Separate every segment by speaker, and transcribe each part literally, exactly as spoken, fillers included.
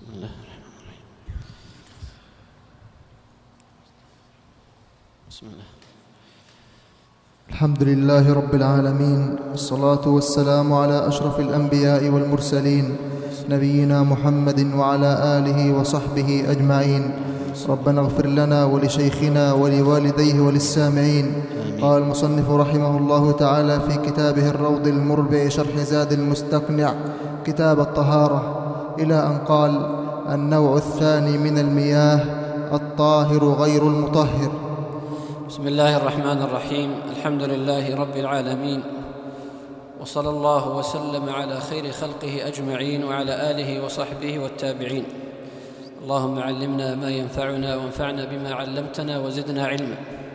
Speaker 1: الله الرحمن الرحيم. بسم الله.
Speaker 2: الحمد لله رب العالمين، والصلاة والسلام على أشرف الأنبياء والمرسلين نبينا محمد وعلى آله وصحبه أجمعين. ربنا اغفر لنا ولشيخنا ولوالديه وللسامعين. قال المصنف رحمه الله تعالى في كتابه الروض المربع شرح زاد المستقنع كتاب الطهارة إلى أن قال: النوع الثاني من المياه الطاهر غير المطهر.
Speaker 1: بسم الله الرحمن الرحيم. الحمد لله رب العالمين، وصلى الله وسلم على خير خلقه أجمعين وعلى آله وصحبه والتابعين. اللهم علمنا ما ينفعنا وانفعنا بما علمتنا وزدنا علما.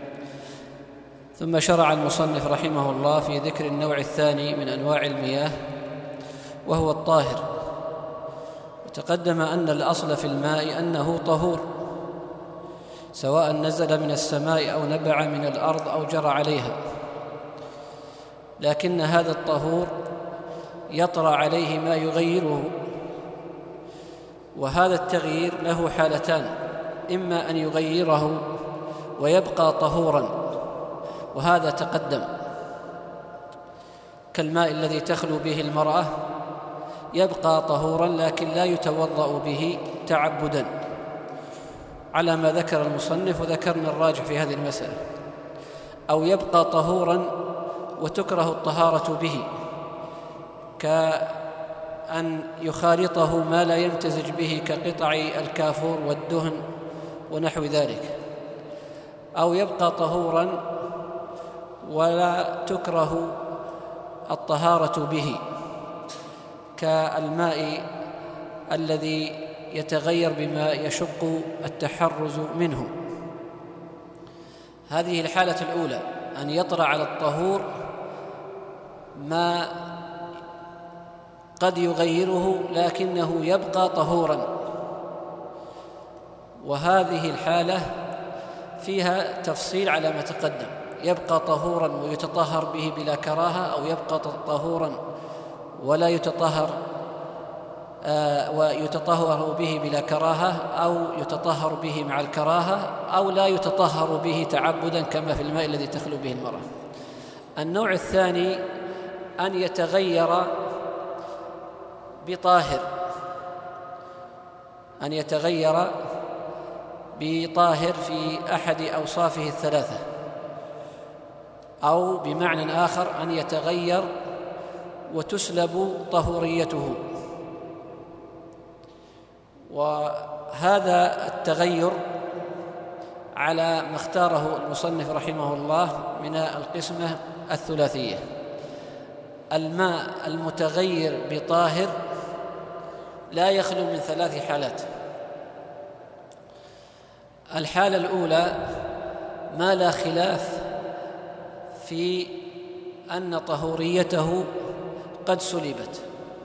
Speaker 1: ثم شرع المصنف رحمه الله في ذكر النوع الثاني من أنواع المياه، وهو الطاهر. وتقدم أن الأصل في الماء أنه طهور، سواء نزل من السماء أو نبع من الأرض أو جرى عليها، لكن هذا الطهور يطرأ عليه ما يغيره، وهذا التغيير له حالتان: إما أن يغيره ويبقى طهوراً، وهذا تقدم، كالماء الذي تخلو به المرأة يبقى طهوراً لكن لا يتوضأ به تعبداً، على ما ذكر المصنف، وذكرنا الراجح في هذه المسألة. أو يبقى طهوراً وتكره الطهارة به، كأن يخالطه ما لا يمتزج به كقطع الكافور والدهن ونحو ذلك. أو يبقى طهوراً ولا تكره الطهارة به، كالماء الذي يتغير بما يشق التحرز منه. هذه الحالة الأولى، أن يطرأ على الطهور ما قد يغيره لكنه يبقى طهوراً، وهذه الحالة فيها تفصيل على ما تقدم: يبقى طهوراً ويتطهر به بلا كراهة، أو يبقى طهوراً ولا يتطهر آه ويتطهر به بلا كراهة، أو يتطهر به مع الكراهة، أو لا يتطهر به تعبداً كما في الماء الذي تخلو به المرأة. النوع الثاني أن يتغير بطاهر، أن يتغير بطاهر في أحد أوصافه الثلاثة، أو بمعنى آخر أن يتغير وتسلب طهوريته. وهذا التغير على ما اختاره المصنف رحمه الله من القسمة الثلاثية: الماء المتغير بطاهر لا يخلو من ثلاث حالات. الحالة الأولى ما لا خلاف في أن طهوريته قد سلبت،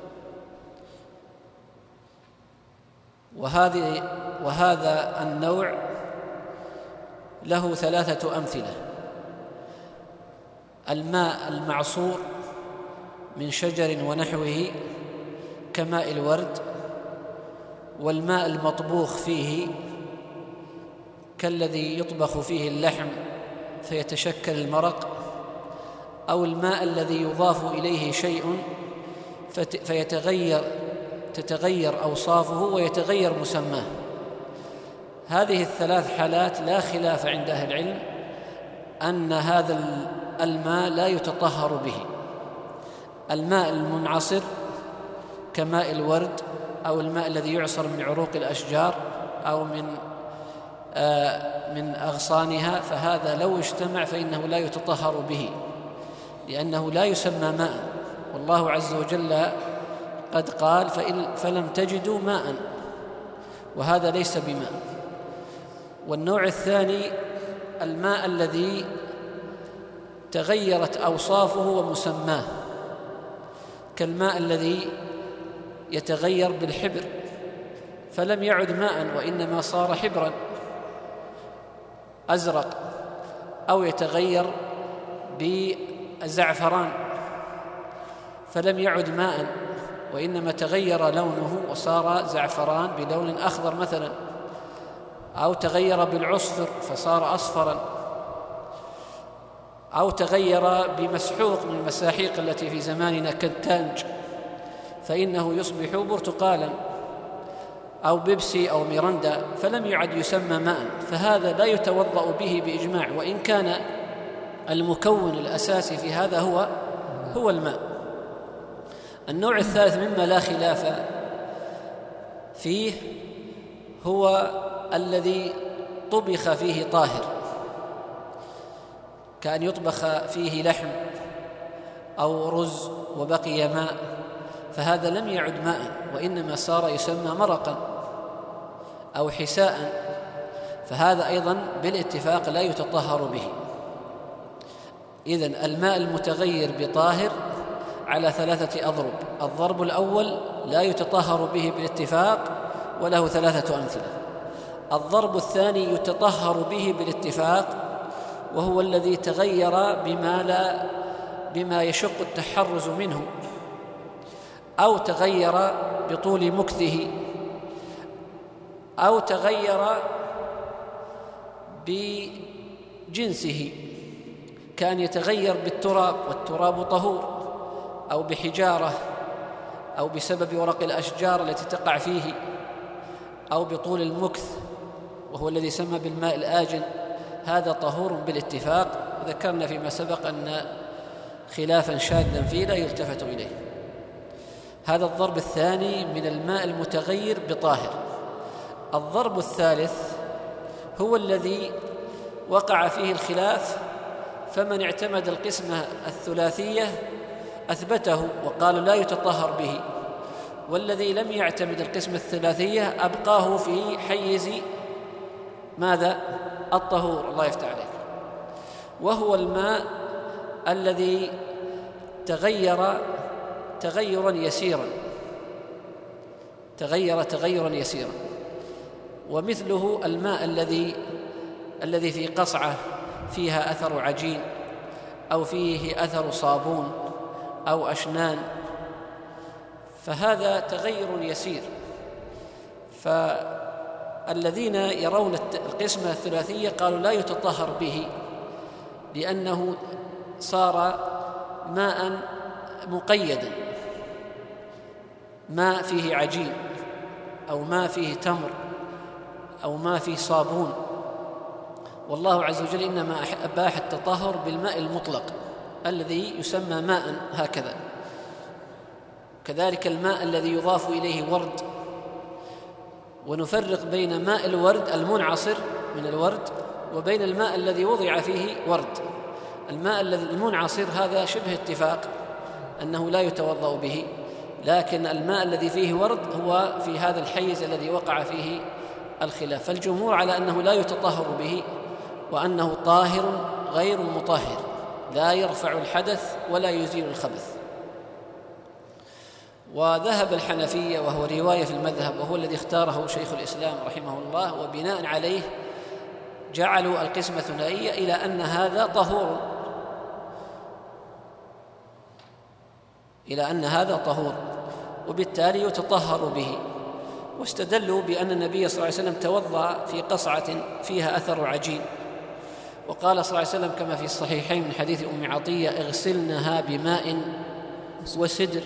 Speaker 1: وهذه وهذا النوع له ثلاثة أمثلة: الماء المعصور من شجر ونحوه كماء الورد، والماء المطبوخ فيه كالذي يطبخ فيه اللحم فيتشكل المرق، أو الماء الذي يضاف إليه شيء فيتغير تتغير أوصافه ويتغير مسماه. هذه الثلاث حالات لا خلاف عند أهل العلم أن هذا الماء لا يتطهر به. الماء المنعصر كماء الورد، أو الماء الذي يعصر من عروق الأشجار أو من آه من أغصانها، فهذا لو اجتمع فإنه لا يتطهر به، لأنه لا يسمى ماء، والله عز وجل قد قال: فإن فلم تجدوا ماء، وهذا ليس بماء. والنوع الثاني الماء الذي تغيرت أوصافه ومسماه، كالماء الذي يتغير بالحبر فلم يعد ماء وإنما صار حبرا أزرق، أو يتغير بالزعفران فلم يعد ماء وإنما تغير لونه وصار زعفران بلون أخضر مثلا، أو تغير بالعصفر فصار أصفرا، أو تغير بمسحوق من المساحيق التي في زماننا كالتانج فإنه يصبح برتقالا، أو بيبسي أو ميرندا، فلم يعد يسمى ماء، فهذا لا يتوضأ به بإجماع، وإن كان المكون الأساسي في هذا هو هو الماء. النوع الثالث مما لا خلاف فيه هو الذي طبخ فيه طاهر، كأن يطبخ فيه لحم أو رز وبقي ماء، فهذا لم يعد ماء وإنما صار يسمى مرقا أو حساء، فهذا أيضا بالاتفاق لا يتطهر به. إذن الماء المتغير بطاهر على ثلاثة أضرب. الضرب الأول لا يتطهر به بالاتفاق وله ثلاثة أمثلة. الضرب الثاني يتطهر به بالاتفاق، وهو الذي تغير بما لا بما يشق التحرز منه، أو تغير بطول مكثه، أو تغير بجنسه، كان يتغير بالتراب والتراب طهور، أو بحجارة، أو بسبب ورق الأشجار التي تقع فيه، أو بطول المكث وهو الذي سمى بالماء الآجن، هذا طهور بالاتفاق. ذكرنا فيما سبق أن خلافا شاذا فيه لا يلتفت إليه. هذا الضرب الثاني من الماء المتغير بطاهر. الضرب الثالث هو الذي وقع فيه الخلاف، فمن اعتمد القسمة الثلاثية أثبته وقالوا لا يتطهر به، والذي لم يعتمد القسمة الثلاثية أبقاه في حيز ماذا؟ الطهور. الله يفتح عليك. وهو الماء الذي تغير تغيرا يسيرا تغير تغيرا يسيرا ومثله الماء الذي الذي في قصعة فيها أثر عجين، أو فيه أثر صابون أو أشنان، فهذا تغير يسير. فالذين يرون القسمة الثلاثية قالوا لا يتطهر به، لأنه صار ماء مقيدا، ماء فيه عجين أو ماء فيه تمر أو ماء فيه صابون. والله عز وجل إنما أباح التطهر بالماء المطلق الذي يسمى ماء هكذا. كذلك الماء الذي يضاف إليه ورد، ونفرق بين ماء الورد المنعصر من الورد وبين الماء الذي وضع فيه ورد. الماء المنعصر هذا شبه اتفاق أنه لا يتوضأ به، لكن الماء الذي فيه ورد هو في هذا الحيز الذي وقع فيه الخلاف. فالجمهور على أنه لا يتطهر به، وأنه طاهر غير مطهر، لا يرفع الحدث ولا يزيل الخبث. وذهب الحنفية، وهو رواية في المذهب وهو الذي اختاره شيخ الإسلام رحمه الله، وبناء عليه جعلوا القسمة الثنائية إلى أن هذا طهور إلى أن هذا طهور وبالتالي يتطهر به. واستدلوا بأن النبي صلى الله عليه وسلم توضأ في قصعة فيها أثر عجين، وقال صلى الله عليه وسلم كما في الصحيحين من حديث أم عطية: اغسلنها بماء وسدر.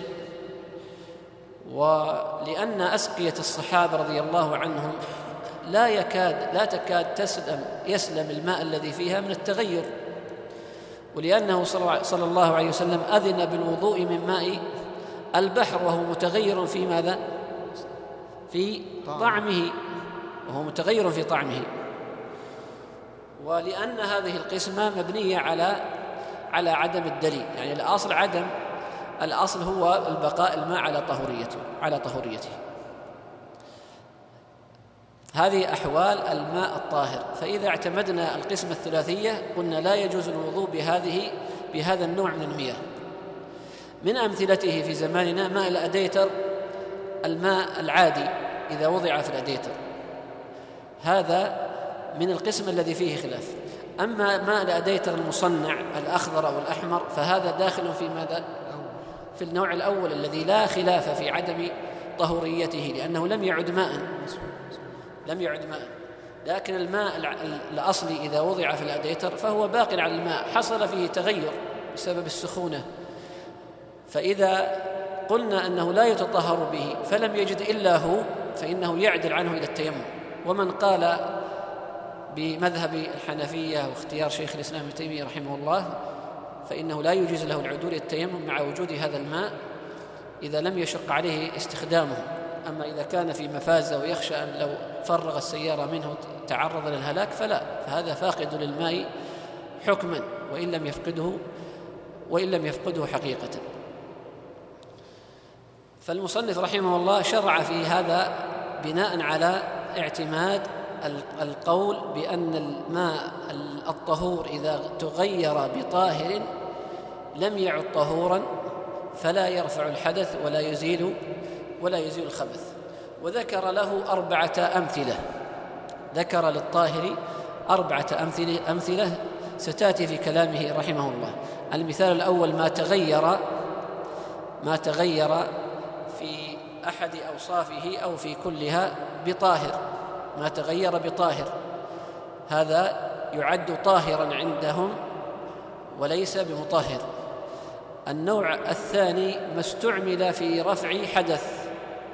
Speaker 1: ولأن أسقية الصحابة رضي الله عنهم لا يكاد لا تكاد تسلم يسلم الماء الذي فيها من التغير، ولأنه صلى الله عليه وسلم أذن بالوضوء من ماء البحر وهو متغير في ماذا؟ في طعمه، وهو متغير في طعمه. ولأن هذه القسمة مبنية على على عدم الدليل، يعني الأصل عدم الأصل هو البقاء الماء على طهوريته على طهوريته. هذه أحوال الماء الطاهر. فإذا اعتمدنا القسمة الثلاثية قلنا لا يجوز الوضوء بهذه بهذا النوع من المياه. من أمثلته في زماننا ماء الأديتر، الماء العادي إذا وضع في الأديتر، هذا من القسم الذي فيه خلاف. أما ماء الأديتر المصنع الأخضر أو الأحمر فهذا داخل في ماذا؟ في النوع الأول الذي لا خلاف في عدم طهوريته لأنه لم يعد ماء لم يعد ماء لكن الماء الأصلي إذا وضع في الأديتر فهو باق على الماء، حصل فيه تغير بسبب السخونة، فإذا قلنا أنه لا يتطهر به فلم يجد إلا هو فإنه يعدل عنه إلى التيمم. ومن قال بمذهب الحنفية واختيار شيخ الإسلام ابن تيمية رحمه الله فإنه لا يجوز له العدول إلى التيمم مع وجود هذا الماء إذا لم يشق عليه استخدامه. أما إذا كان في مفازة ويخشى أن لو فرغ السيارة منه تعرض للهلاك فلا، فهذا فاقد للماء حكما وإن لم يفقده وإن لم يفقده حقيقة. فالمصنف رحمه الله شرع في هذا بناء على اعتماد القول بأن الماء الطهور إذا تغير بطاهر لم يعد طهورا فلا يرفع الحدث ولا يزيل ولا يزيل الخبث. وذكر له أربعة أمثلة، ذكر للطاهر أربعة أمثلة, أمثلة ستأتي في كلامه رحمه الله. المثال الأول ما تغير ما تغير في أحد أوصافه أو في كلها بطاهر، ما تغير بطاهر هذا يعد طاهرا عندهم وليس بمطهر. النوع الثاني ما استعمل في رفع حدث،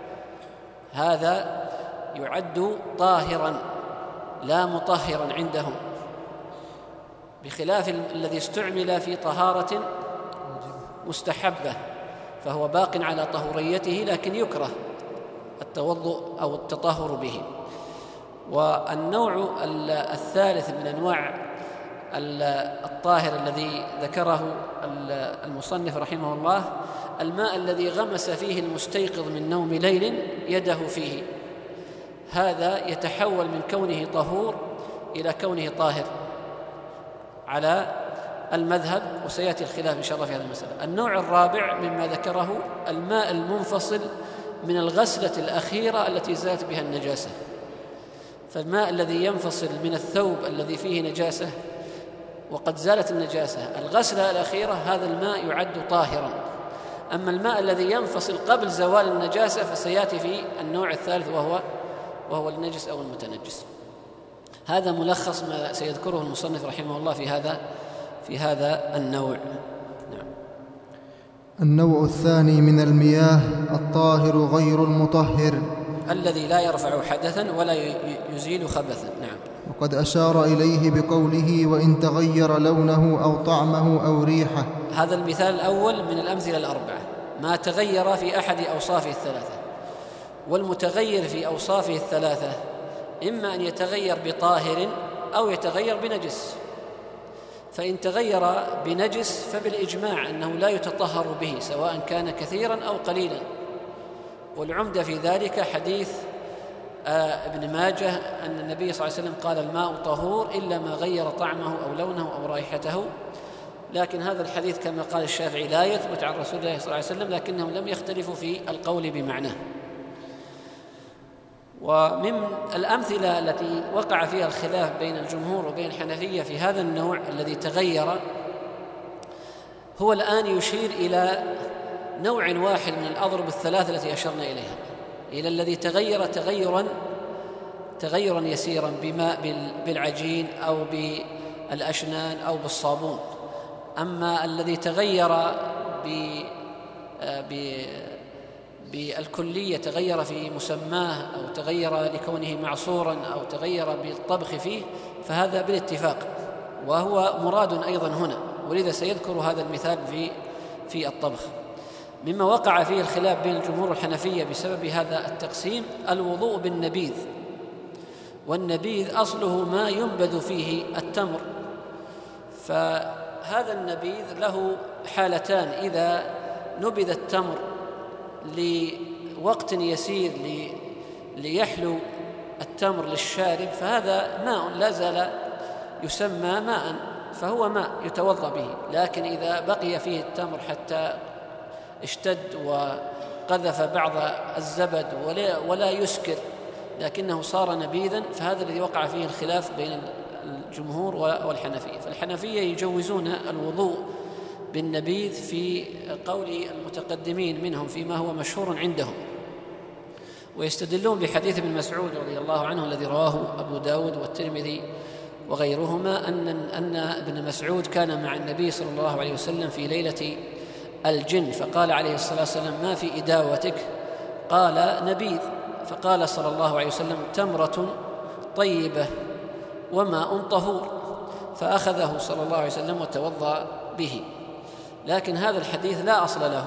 Speaker 1: هذا يعد طاهرا لا مطهرا عندهم، بخلاف الذي استعمل في طهارة مستحبة فهو باق على طهوريته لكن يكره التوضؤ أو التطهر به. والنوع الثالث من أنواع الطاهر الذي ذكره المصنف رحمه الله الماء الذي غمس فيه المستيقظ من نوم ليل يده فيه، هذا يتحول من كونه طهور إلى كونه طاهر على المذهب، وسيأتي الخلاف إن شاء الله في هذه المسألة. النوع الرابع مما ذكره الماء المنفصل من الغسلة الأخيرة التي زالت بها النجاسة، فالماء الذي ينفصل من الثوب الذي فيه نجاسة وقد زالت النجاسة الغسلة الأخيرة هذا الماء يعد طاهرا. أما الماء الذي ينفصل قبل زوال النجاسة فسيأتي في النوع الثالث وهو وهو النجس أو المتنجس. هذا ملخص ما سيذكره المصنف رحمه الله في هذا في هذا النوع. نعم.
Speaker 2: النوع الثاني من المياه الطاهر غير المطهر
Speaker 1: الذي لا يرفع حدثا ولا يزيل خبثا. نعم.
Speaker 2: وقد أشار إليه بقوله وإن تغير لونه أو طعمه أو ريحه.
Speaker 1: هذا المثال الأول من الأمثلة الأربعة، ما تغير في أحد أوصافه الثلاثة. والمتغير في أوصافه الثلاثة إما أن يتغير بطاهر أو يتغير بنجس، فإن تغير بنجس فبالإجماع أنه لا يتطهر به سواء كان كثيرا أو قليلا. والعمدة في ذلك حديث ابن ماجه أن النبي صلى الله عليه وسلم قال الماء طهور إلا ما غير طعمه أو لونه أو رائحته، لكن هذا الحديث كما قال الشافعي لا يثبت عن رسول الله صلى الله عليه وسلم، لكنهم لم يختلفوا في القول بمعناه. ومن الأمثلة التي وقع فيها الخلاف بين الجمهور وبين الحنفية في هذا النوع الذي تغير هو الآن يشير إلى نوع واحد من الأضرب الثلاثة التي أشرنا إليها، إلى الذي تغير تغيرا تغيرا يسيرا بماء بالعجين أو بالأشنان أو بالصابون. أما الذي تغير بالكلية تغير في مسماه أو تغير لكونه معصورا أو تغير بالطبخ فيه فهذا بالاتفاق، وهو مراد أيضا هنا، ولذا سيذكر هذا المثال في في الطبخ. مما وقع فيه الخلاف بين الجمهور والحنفية بسبب هذا التقسيم الوضوء بالنبيذ، والنبيذ أصله ما ينبذ فيه التمر، فهذا النبيذ له حالتان: إذا نبذ التمر لوقت يسير ليحلو التمر للشارب فهذا ماء لا زال يسمى ماء فهو ماء يتوضأ به، لكن إذا بقي فيه التمر حتى اشتد وقذف بعض الزبد ولا, ولا يسكر لكنه صار نبيذا فهذا الذي وقع فيه الخلاف بين الجمهور والحنفية. فالحنفية يجوزون الوضوء بالنبيذ في قول المتقدمين منهم فيما هو مشهور عندهم، ويستدلون بحديث ابن مسعود رضي الله عنه الذي رواه أبو داود والترمذي وغيرهما أن أن ابن مسعود كان مع النبي صلى الله عليه وسلم في ليلة الجن، فقال عليه الصلاة والسلام: ما في إداوتك؟ قال: نبيذ. فقال صلى الله عليه وسلم: تمرة طيبة وماء طهور، فأخذه صلى الله عليه وسلم وتوضأ به. لكن هذا الحديث لا أصل له،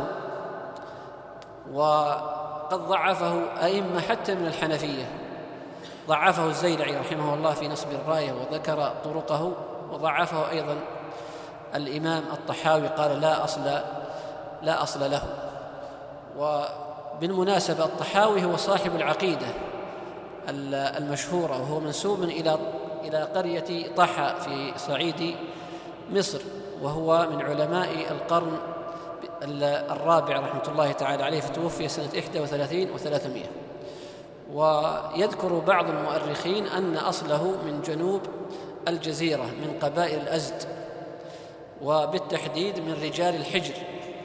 Speaker 1: وقد ضعفه أئمة حتى من الحنفية، ضعفه الزيلعي رحمه الله في نصب الراية وذكر طرقه، وضعفه أيضا الإمام الطحاوي قال لا أصل لا أصل له. وبالمناسبة الطحاوي هو صاحب العقيدة المشهورة، وهو منسوب إلى إلى قرية طحا في صعيد مصر، وهو من علماء القرن الرابع رحمة الله تعالى عليه، فتوفي سنة إحدى وثلاثين وثلاثمائة. ويذكر بعض المؤرخين أن أصله من جنوب الجزيرة من قبائل الأزد، وبالتحديد من رجال الحجر،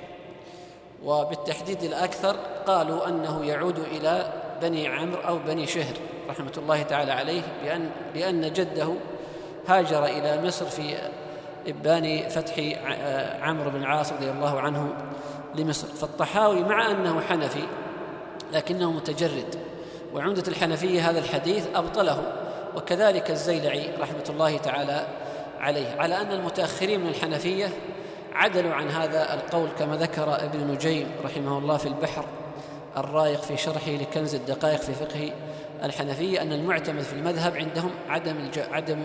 Speaker 1: وبالتحديد الأكثر قالوا أنه يعود إلى بني عمرو أو بني شهر رحمة الله تعالى عليه، بأن, لأن جده هاجر إلى مصر في إبان فتح عمرو بن العاص رضي الله عنه لمصر. فالطحاوي مع أنه حنفي لكنه متجرد، وعمدة الحنفية هذا الحديث أبطله، وكذلك الزيلعي رحمة الله تعالى عليه، على أن المتأخرين من الحنفية عدلوا عن هذا القول، كما ذكر ابن نجيم رحمه الله في البحر الرايق في شرحه لكنز الدقائق في فقه الحنفية أن المعتمد في المذهب عندهم عدم عدم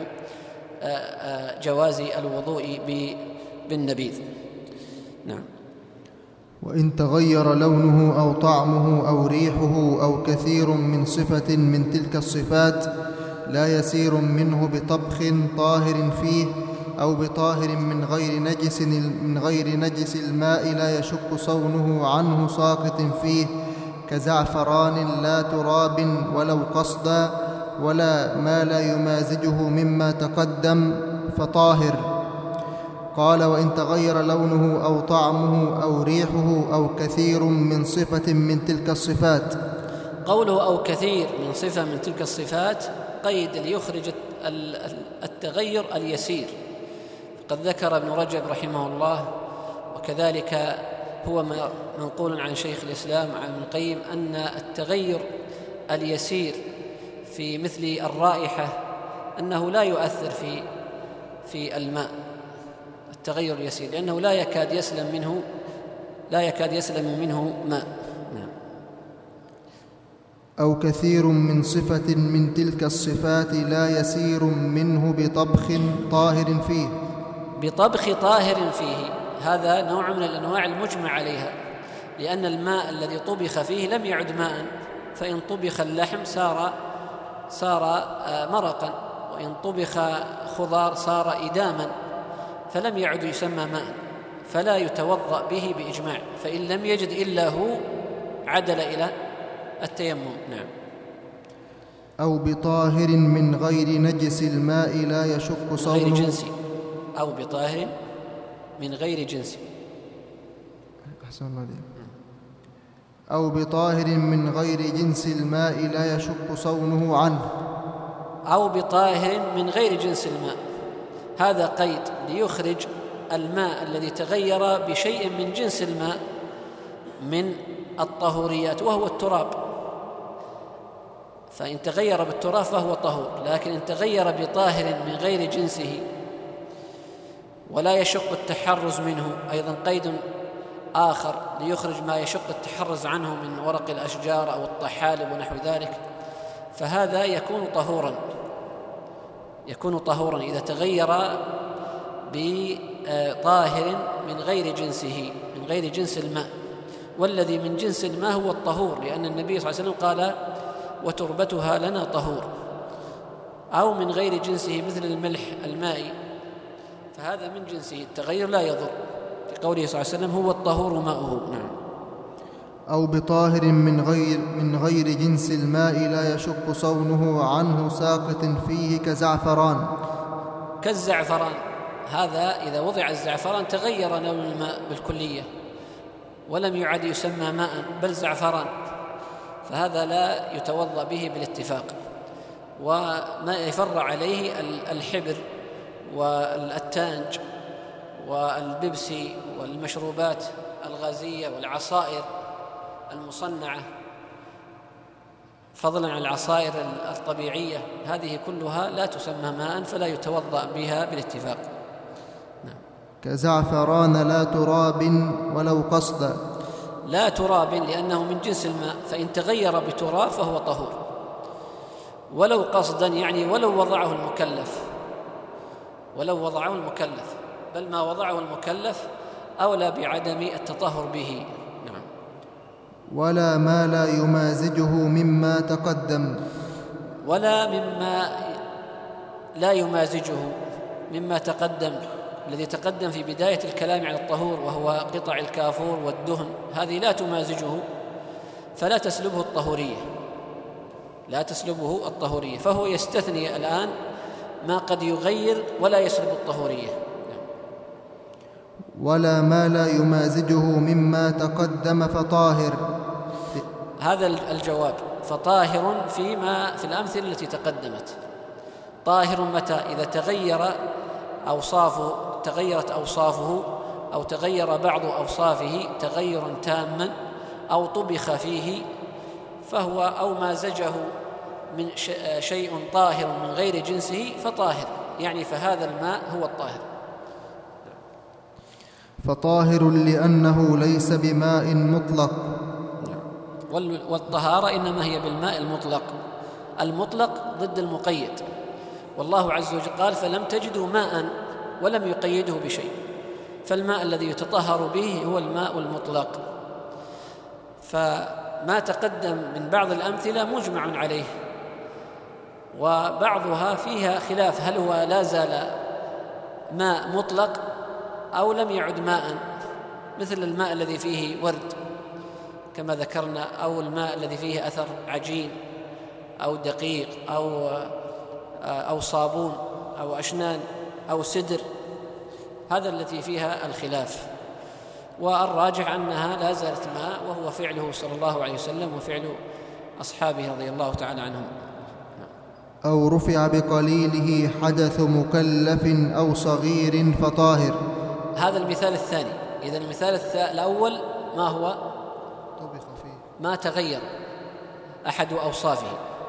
Speaker 1: جواز الوضوء بالنبيذ. نعم.
Speaker 2: وإن تغير لونه أو طعمه أو ريحه أو كثير من صفة من تلك الصفات لا يسير منه بطبخ طاهر فيه أو بطاهر من غير نجس من غير نجس الماء لا يشك صونه عنه ساقط فيه، كزعفران لا تراب ولو قصدا، ولا ما لا يمازجه مما تقدم فطاهر. قال: وإن تغير لونه أو طعمه أو ريحه أو كثير من صفة من تلك الصفات.
Speaker 1: قوله أو كثير من صفة من تلك الصفات قيد ليخرج التغير اليسير. قد ذكر ابن رجب رحمه الله، وكذلك هو منقول عن شيخ الإسلام عن ابن القيم، أن التغير اليسير في مثل الرائحة أنه لا يؤثر في في الماء، التغير اليسير، لأنه لا يكاد يسلم منه لا يكاد يسلم منه ماء. نعم.
Speaker 2: أو كثير من صفة من تلك الصفات لا يسير منه بطبخ طاهر فيه.
Speaker 1: بطبخ طاهر فيه، هذا نوع من الأنواع المجمع عليها، لأن الماء الذي طبخ فيه لم يعد ماء، فإن طبخ اللحم صار صار مرقا، وإن طبخ خضار صار إداما، فلم يعد يسمى ماء، فلا يتوضأ به بإجماع، فإن لم يجد إلا هو عدل إلى التيمم. نعم.
Speaker 2: أو بطاهر من غير نجس الماء لا يشك صونه،
Speaker 1: غير جنسي، أو بطاهر من غير جنسي.
Speaker 2: أحسن الله عليك. أو بطاهر من غير جنس الماء لا يشك صونه عنه.
Speaker 1: أو بطاهر من غير جنس الماء، هذا قيد ليخرج الماء الذي تغير بشيء من جنس الماء من الطهوريات، وهو التراب، فإن تغير بالتراب فهو طهور، لكن إن تغير بطاهر من غير جنسه ولا يشق التحرز منه، أيضا قيد آخر ليخرج ما يشق التحرز عنه من ورق الأشجار أو الطحالب ونحو ذلك، فهذا يكون طهورا يكون طهورا إذا تغير بطاهر من غير جنسه، من غير جنس الماء، والذي من جنس الماء هو الطهور، لأن النبي صلى الله عليه وسلم قال: وتربتها لنا طهور. أو من غير جنسه مثل الملح المائي، فهذا من جنسه، التغير لا يضر، لقوله صلى الله عليه وسلم: هو الطهور ماؤه. نعم.
Speaker 2: أو بطاهر من غير من غير جنس الماء لا يشق صونه عنه ساقط فيه، كزعفران.
Speaker 1: كالزعفران، هذا إذا وضع الزعفران تغير لون الماء بالكلية ولم يعد يسمى ماء بل زعفران، فهذا لا يتوضأ به بالاتفاق. وما يفرع عليه الحبر والتانج والبيبسي والمشروبات الغازية والعصائر المصنعة، فضلا عن العصائر الطبيعية، هذه كلها لا تسمى ماء فلا يتوضأ بها بالاتفاق.
Speaker 2: نعم. كزعفران لا تراب ولو قصدا.
Speaker 1: لا تراب لأنه من جنس الماء، فإن تغير بتراب فهو طهور، ولو قصدا يعني ولو وضعه المكلف، ولو وضعه المكلف، بل ما وضعه المكلف أولى بعدم التطهر به. نعم.
Speaker 2: ولا ما لا يمازجه مما تقدم.
Speaker 1: ولا مما لا يمازجه مما تقدم، الذي تقدم في بداية الكلام عن الطهور وهو قطع الكافور والدهن، هذه لا تمازجه فلا تسلبه الطهورية، لا تسلبه الطهورية، فهو يستثني الآن ما قد يغير ولا يسلب الطهورية.
Speaker 2: ولا ما لا يمازجه مما تقدم فطاهر.
Speaker 1: هذا الجواب، فطاهر فيما في الأمثلة التي تقدمت. طاهر متى؟ إذا تغير أوصافه تغيرت أوصافه أو تغير بعض أوصافه تغيرا تاما، أو طبخ فيه فهو أو مازجه من شيء طاهر من غير جنسه فطاهر، يعني فهذا الماء هو الطاهر.
Speaker 2: فطاهر لأنه ليس بماء مطلق.
Speaker 1: والطهارة إنما هي بالماء المطلق، المطلق ضد المقيد، والله عز وجل قال فلم تجدوا ماء ولم يقيده بشيء، فالماء الذي يتطهر به هو الماء المطلق. فما تقدم من بعض الأمثلة مجمع عليه، وبعضها فيها خلاف، هل هو لا زال ماء مطلق أو لم يعد ماء، مثل الماء الذي فيه ورد كما ذكرنا، أو الماء الذي فيه أثر عجين أو دقيق أو أو صابون أو أشنان أو سدر، هذا التي فيها الخلاف. والراجح أنها لا زالت ماء، وهو فعله صلى الله عليه وسلم وفعل أصحابه رضي الله تعالى عنهم.
Speaker 2: أو رفع بقليله حدث مكلف أو صغير فطاهر.
Speaker 1: هذا المثال الثاني. إذن المثال الأول ما هو؟
Speaker 2: طبخ فيه
Speaker 1: ما تغير أحد أوصافه،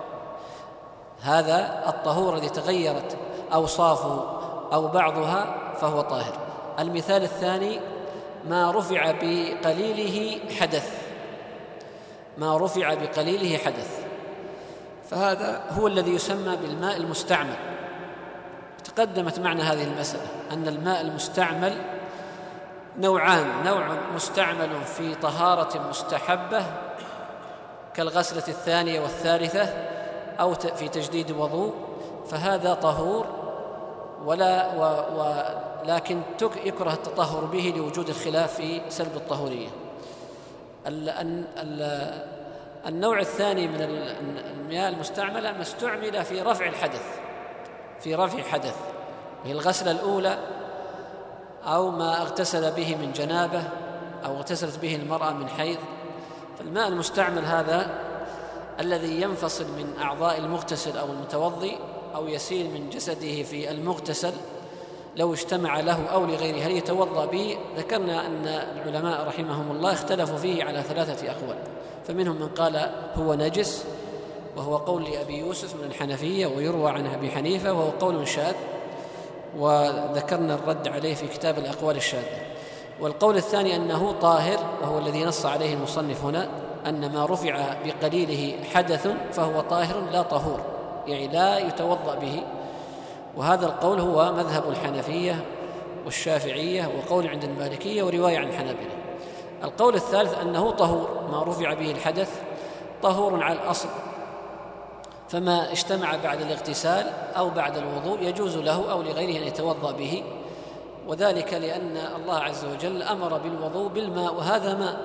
Speaker 1: هذا الطهور الذي تغيرت أوصافه أو بعضها فهو طاهر. المثال الثاني ما رفع بقليله حدث، ما رفع بقليله حدث، فهذا هو الذي يسمى بالماء المستعمل. تقدمت معنا هذه المسألة أن الماء المستعمل نوعان، نوع مستعمل في طهارة مستحبة كالغسلة الثانية والثالثة أو في تجديد وضوء، فهذا طهور ولا و و لكن يكره التطهر به لوجود الخلاف في سلب الطهورية. ال ال النوع الثاني من المياه المستعملة ما استعمل في رفع الحدث، في رفع حدث، وهي الغسلة الأولى أو ما اغتسل به من جنابة أو اغتسلت به المرأة من حيض. فالماء المستعمل هذا الذي ينفصل من أعضاء المغتسل أو المتوضي أو يسيل من جسده في المغتسل لو اجتمع له أو لغيره، هل يتوضأ به؟ ذكرنا أن العلماء رحمهم الله اختلفوا فيه على ثلاثة أقوال، فمنهم من قال هو نجس، وهو قول لأبي يوسف من الحنفية، ويروى عن أبي حنيفة وهو قول شاذ، وذكرنا الرد عليه في كتاب الأقوال الشاذة. والقول الثاني أنه طاهر، وهو الذي نص عليه المصنف هنا، أن ما رفع بقليله حدث فهو طاهر لا طهور، يعني لا يتوضأ به. وهذا القول هو مذهب الحنفية والشافعية وقول عند المالكية ورواية عن الحنابلة. القول الثالث أنه طهور، ما رفع به الحدث طهور على الأصل، فما اجتمع بعد الاغتسال أو بعد الوضوء يجوز له أو لغيره أن يتوضأ به، وذلك لأن الله عز وجل أمر بالوضوء بالماء، وهذا ماء.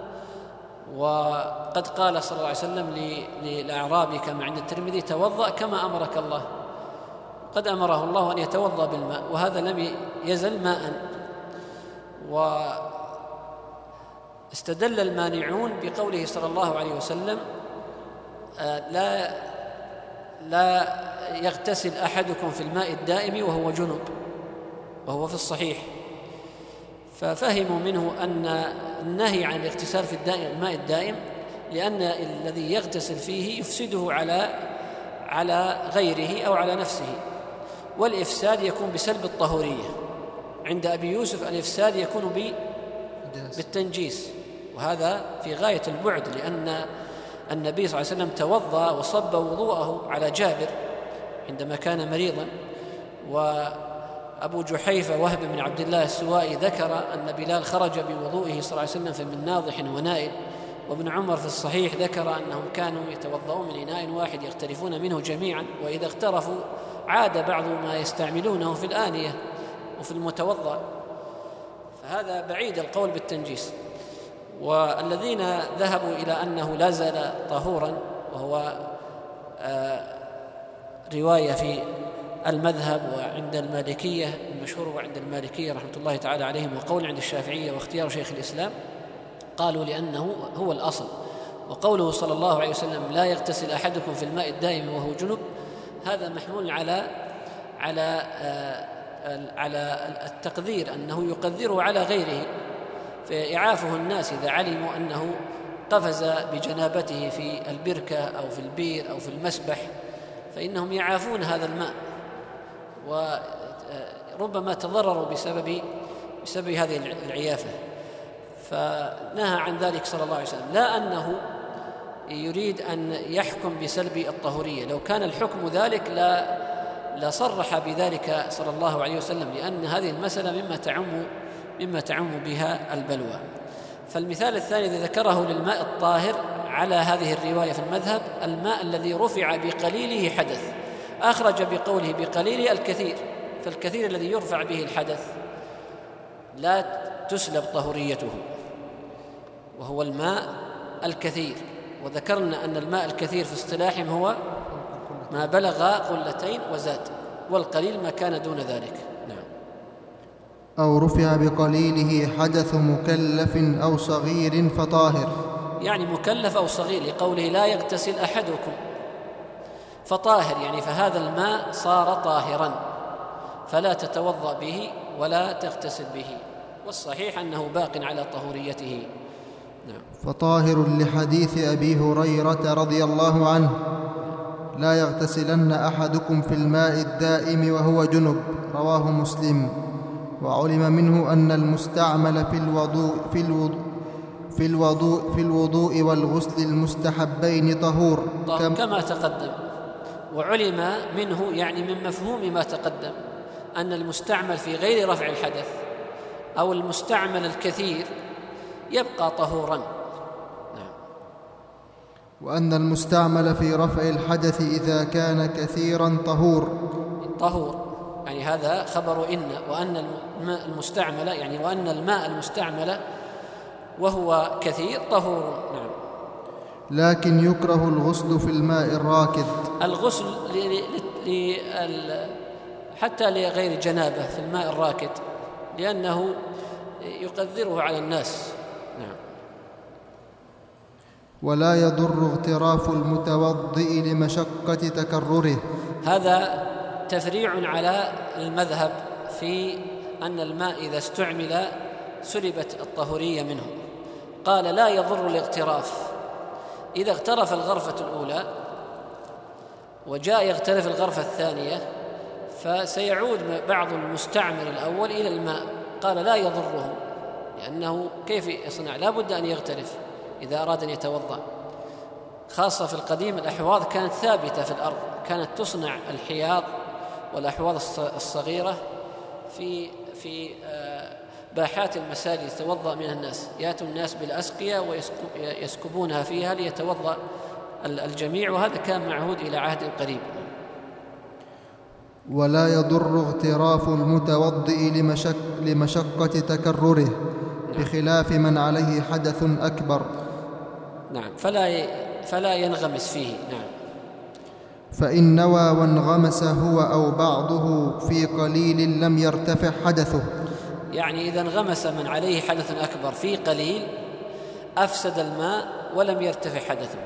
Speaker 1: وقد قال صلى الله عليه وسلم للأعرابي كما عند الترمذي توضأ كما أمرك الله، قد أمره الله أن يتوضأ بالماء، وهذا لم يزل ماء. واستدل المانعون بقوله صلى الله عليه وسلم: لا لا يغتسل أحدكم في الماء الدائم وهو جنب، وهو في الصحيح. ففهموا منه أن النهي عن الاغتسال في الماء الدائم لأن الذي يغتسل فيه يفسده على على غيره أو على نفسه، والإفساد يكون بسلب الطهورية. عند أبي يوسف الإفساد يكون بالتنجيس، وهذا في غاية البعد، لأن النبي صلى الله عليه وسلم توضأ وصب وضوءه على جابر عندما كان مريضا. وأبو جحيفة وهب بن عبد الله السوائي ذكر أن بلال خرج بوضوئه صلى الله عليه وسلم من ناضح ونائل. وابن عمر في الصحيح ذكر أنهم كانوا يتوضؤون من إناء واحد يغترفون منه جميعا، وإذا اغترفوا عاد بعض ما يستعملونه في الآنية وفي المتوضأ، فهذا بعيد القول بالتنجيس. والذين ذهبوا إلى أنه لا زال طهورا، وهو رواية في المذهب وعند المالكية المشهور عند المالكية رحمة الله تعالى عليهم، وقول عند الشافعية واختيار شيخ الإسلام، قالوا لأنه هو الأصل. وقوله صلى الله عليه وسلم: لا يغتسل أحدكم في الماء الدائم وهو جنب، هذا محمول على على على التقدير، أنه يقدره على غيره، فإعافه الناس إذا علموا أنه قفز بجنابته في البركة أو في البير أو في المسبح، فإنهم يعافون هذا الماء، وربما تضرروا بسبب بسبب هذه العيافة. فنهى عن ذلك صلى الله عليه وسلم، لا أنه يريد أن يحكم بسلب الطهورية، لو كان الحكم ذلك لا لصرح بذلك صلى الله عليه وسلم، لأن هذه المسألة مما تعم مما تعم بها البلوى. فالمثال الثاني الذي ذكره للماء الطاهر على هذه الرواية في المذهب: الماء الذي رفع بقليله حدث، أخرج بقوله بقليله الكثير، فالكثير الذي يرفع به الحدث لا تسلب طهوريته، وهو الماء الكثير. وذكرنا أن الماء الكثير في اصطلاحهم هو ما بلغ قلتين وزاد، والقليل ما كان دون ذلك. نعم.
Speaker 2: أو رفع بقليله حدث مكلف أو صغير فطاهر،
Speaker 1: يعني مكلف أو صغير، لقوله: لا يغتسل أحدكم، فطاهر يعني فهذا الماء صار طاهرا، فلا تتوضأ به ولا تغتسل به، والصحيح أنه باق على طهوريته. نعم.
Speaker 2: فطاهر لحديث أبي هريرة رضي الله عنه: لا يغتسلن أحدكم في الماء الدائم وهو جنب، رواه مسلم. وعلم منه أن المستعمل في الوضوء في الوضوء في الوضوء في الوضوء والغسل المستحبين طهور،
Speaker 1: كم كما تقدم. وعلم منه يعني من مفهوم ما تقدم أن المستعمل في غير رفع الحدث أو المستعمل الكثير يبقى طهورا. نعم.
Speaker 2: وأن المستعمل في رفع الحدث إذا كان كثيرا طهور
Speaker 1: طهور يعني هذا خبر إن، وأن الماء المستعمل يعني وأن الماء المستعمل وهو كثير طهور. نعم.
Speaker 2: لكن يكره الغسل في الماء الراكد،
Speaker 1: الغسل ل... ل... ل... حتى لغير جنابه في الماء الراكد، لأنه يقدره على الناس. نعم.
Speaker 2: ولا يضر اغتراف المتوضئ لمشقة تكرره،
Speaker 1: هذا تفريع على المذهب في أن الماء إذا استعمل سلبت الطهورية منه. قال: لا يضر الاغتراف، إذا اغترف الغرفة الأولى وجاء يغترف الغرفة الثانية فسيعود بعض المستعمل الأول إلى الماء. قال: لا يضره، لأنه كيف يصنع؟ لا بد أن يغترف إذا أراد أن يتوضأ، خاصة في القديم الأحواض كانت ثابتة في الأرض، كانت تصنع الحياض والأحواض الصغيرة في في باحات المساجد يتوضأ منها الناس، يأتوا الناس بالأسقية ويسكبونها فيها ليتوضأ الجميع، وهذا كان معهود إلى عهد قريب.
Speaker 2: ولا يضر اغتراف المتوضئ لمشق لمشقة تكرره، بخلاف من عليه حدث أكبر.
Speaker 1: نعم. فلا فلا ينغمس فيه. نعم.
Speaker 2: فإن نوى وانغمس هو أو بعضه في قليل لم يرتفع حدثه.
Speaker 1: يعني إذا انغمس من عليه حدث أكبر في قليل أفسد الماء ولم يرتفع حدثه،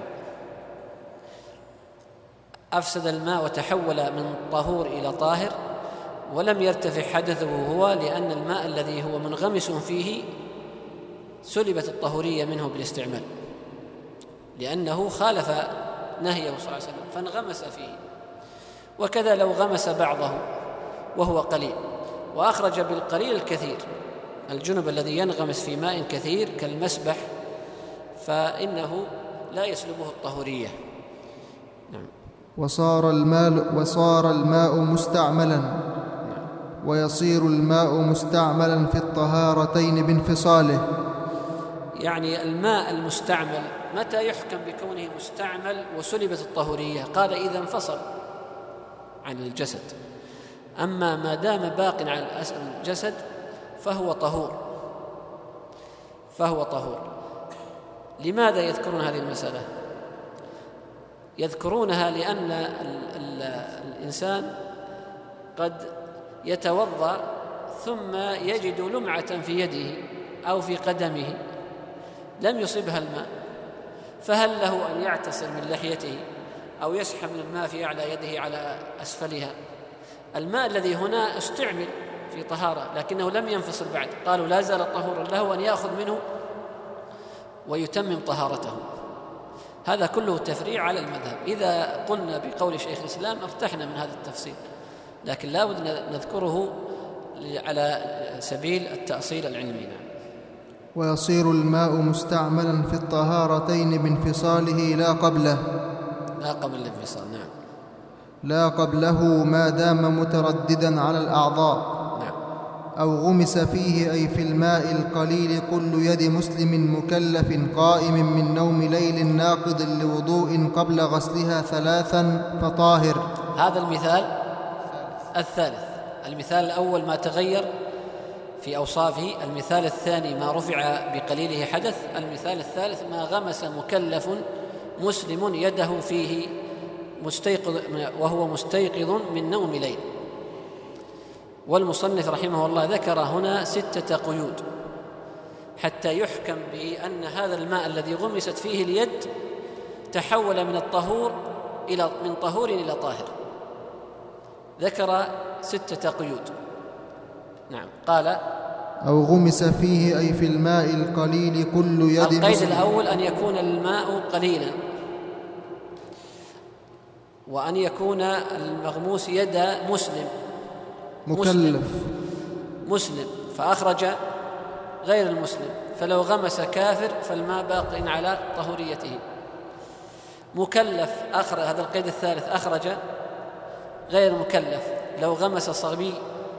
Speaker 1: أفسد الماء وتحول من طهور إلى طاهر ولم يرتفع حدثه هو، لأن الماء الذي هو منغمس فيه سلبت الطهورية منه بالاستعمال، لأنه خالف نهيه صلى الله عليه وسلم فانغمس فيه. وكذا لو غمس بعضه وهو قليل وأخرج بالقليل الكثير، الجنب الذي ينغمس في ماء كثير كالمسبح فإنه لا يسلبه الطهورية. نعم.
Speaker 2: وصار الماء وصار الماء مستعملا، ويصير الماء مستعملا في الطهارتين بانفصاله.
Speaker 1: يعني الماء المستعمل متى يحكم بكونه مستعمل وسلبت الطهورية؟ قال إذا انفصل عن الجسد، أما ما دام باق على الجسد فهو طهور فهو طهور. لماذا يذكرون هذه المسألة؟ يذكرونها لأن ال ال الإنسان قد يتوضأ ثم يجد لمعة في يده أو في قدمه لم يصبها الماء، فهل له أن يعتصر من لحيته أو يسحب من الماء في أعلى يده على أسفلها؟ الماء الذي هنا استعمل في طهارة لكنه لم ينفصل بعد، قالوا لا زال طهورا له أن يأخذ منه ويتمم طهارته. هذا كله تفريع على المذهب. إذا قلنا بقول شيخ الإسلام ارتحنا من هذا التفصيل، لكن لا بد نذكره على سبيل التأصيل العلمي.
Speaker 2: ويصير الماء مستعملا في الطهارتين بانفصاله لا قبله
Speaker 1: لا قبل الانفصال. نعم.
Speaker 2: لا قبله ما دام مترددا على الأعضاء.
Speaker 1: نعم.
Speaker 2: أو غمس فيه أي في الماء القليل كل يد مسلم مكلف قائم من نوم ليل ناقض لوضوء قبل غسلها ثلاثا فطاهر.
Speaker 1: هذا المثال الثالث. المثال الأول ما تغير في أوصافه، المثال الثاني ما رفع بقليله حدث، المثال الثالث ما غمس مكلف مسلم يده فيه مستيقظ وهو مستيقظ من نوم ليل. والمصنف رحمه الله ذكر هنا ستة قيود حتى يحكم بأن هذا الماء الذي غمست فيه اليد تحول من الطهور إلى من طهور إلى طاهر. ذكر ستة قيود. نعم. قال
Speaker 2: أو غمس فيه أي في الماء القليل كل يد.
Speaker 1: القيد الأول أن يكون الماء قليلا، وأن يكون المغموس يد مسلم
Speaker 2: مكلف
Speaker 1: مسلم, مسلم فأخرج غير المسلم، فلو غمس كافر فالماء باق على طهوريته. مكلف أخرج، هذا القيد الثالث، أخرج غير مكلف. لو غمس صبي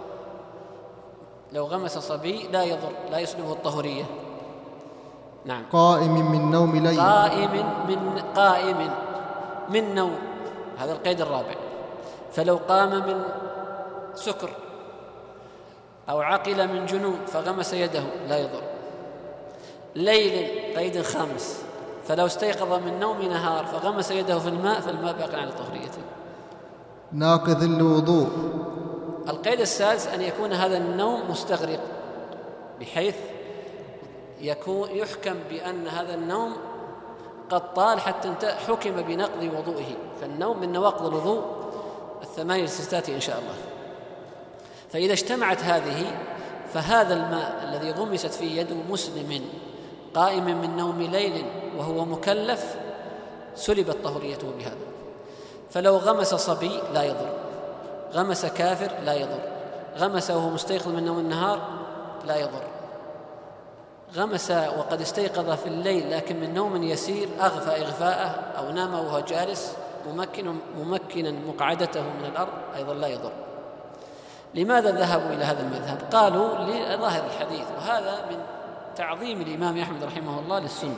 Speaker 1: لو غمس صبي لا يضر، لا يسلبه الطهورية. نعم.
Speaker 2: قائم من نوم ليل.
Speaker 1: قائم من قائم من نوم، هذا القيد الرابع. فلو قام من سكر أو عقل من جنون فغمس يده لا يضر. ليل قيد خامس، فلو استيقظ من نوم نهار فغمس يده في الماء فالماء باق على طهوريته.
Speaker 2: ناقض الوضوء.
Speaker 1: القيد السادس أن يكون هذا النوم مستغرق، بحيث يكون يحكم بأن هذا النوم قد طال حتى حكم بنقض وضوئه، فالنوم من نواقض الوضوء الثمانية الستات إن شاء الله. فإذا اجتمعت هذه فهذا الماء الذي غمست فيه يد مسلم قائم من نوم ليل وهو مكلف سلبت طهوريته بهذا. فلو غمس صبي لا يضر، غمس كافر لا يضر، غمس وهو مستيقظ من نوم النهار لا يضر، غمس وقد استيقظ في الليل لكن من نوم يسير أغفى إغفاءه أو نام وهو جالس ممكن ممكنا مقعدته من الأرض أيضا لا يضر. لماذا ذهبوا إلى هذا المذهب؟ قالوا لظاهر الحديث، وهذا من تعظيم الإمام أحمد رحمه الله للسنة،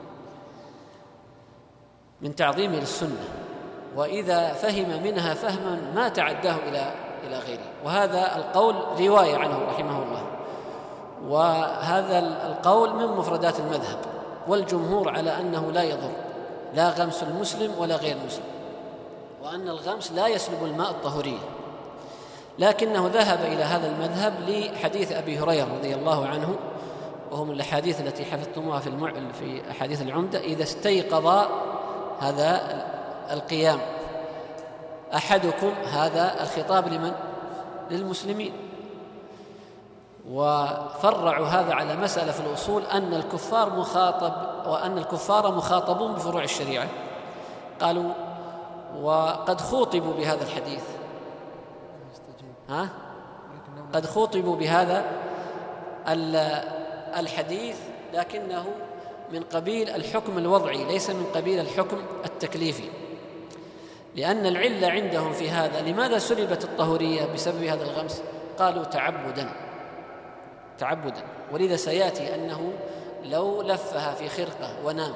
Speaker 1: من تعظيمه للسنة، وإذا فهم منها فهما ما تعداه إلى إلى غيره. وهذا القول رواية عنه رحمه الله، وهذا القول من مفردات المذهب، والجمهور على أنه لا يضر لا غمس المسلم ولا غير المسلم، وأن الغمس لا يسلب الماء الطهورية، لكنه ذهب إلى هذا المذهب لحديث أبي هريرة رضي الله عنه، وهم الأحاديث التي حفظتموها في المع... في أحاديث العمدة: إذا استيقظ هذا القيام أحدكم، هذا الخطاب لمن؟ للمسلمين. وفرعوا هذا على مسألة في الأصول أن الكفار مخاطب وأن الكفار مخاطبون بفروع الشريعة. قالوا وقد خوطبوا بهذا الحديث، ها؟ قد خوطبوا بهذا الحديث، لكنه من قبيل الحكم الوضعي ليس من قبيل الحكم التكليفي، لأن العلة عندهم في هذا لماذا سلبت الطهورية بسبب هذا الغمس؟ قالوا تعبدا تعبدا ولذا سيأتي أنه لو لفها في خرقة ونام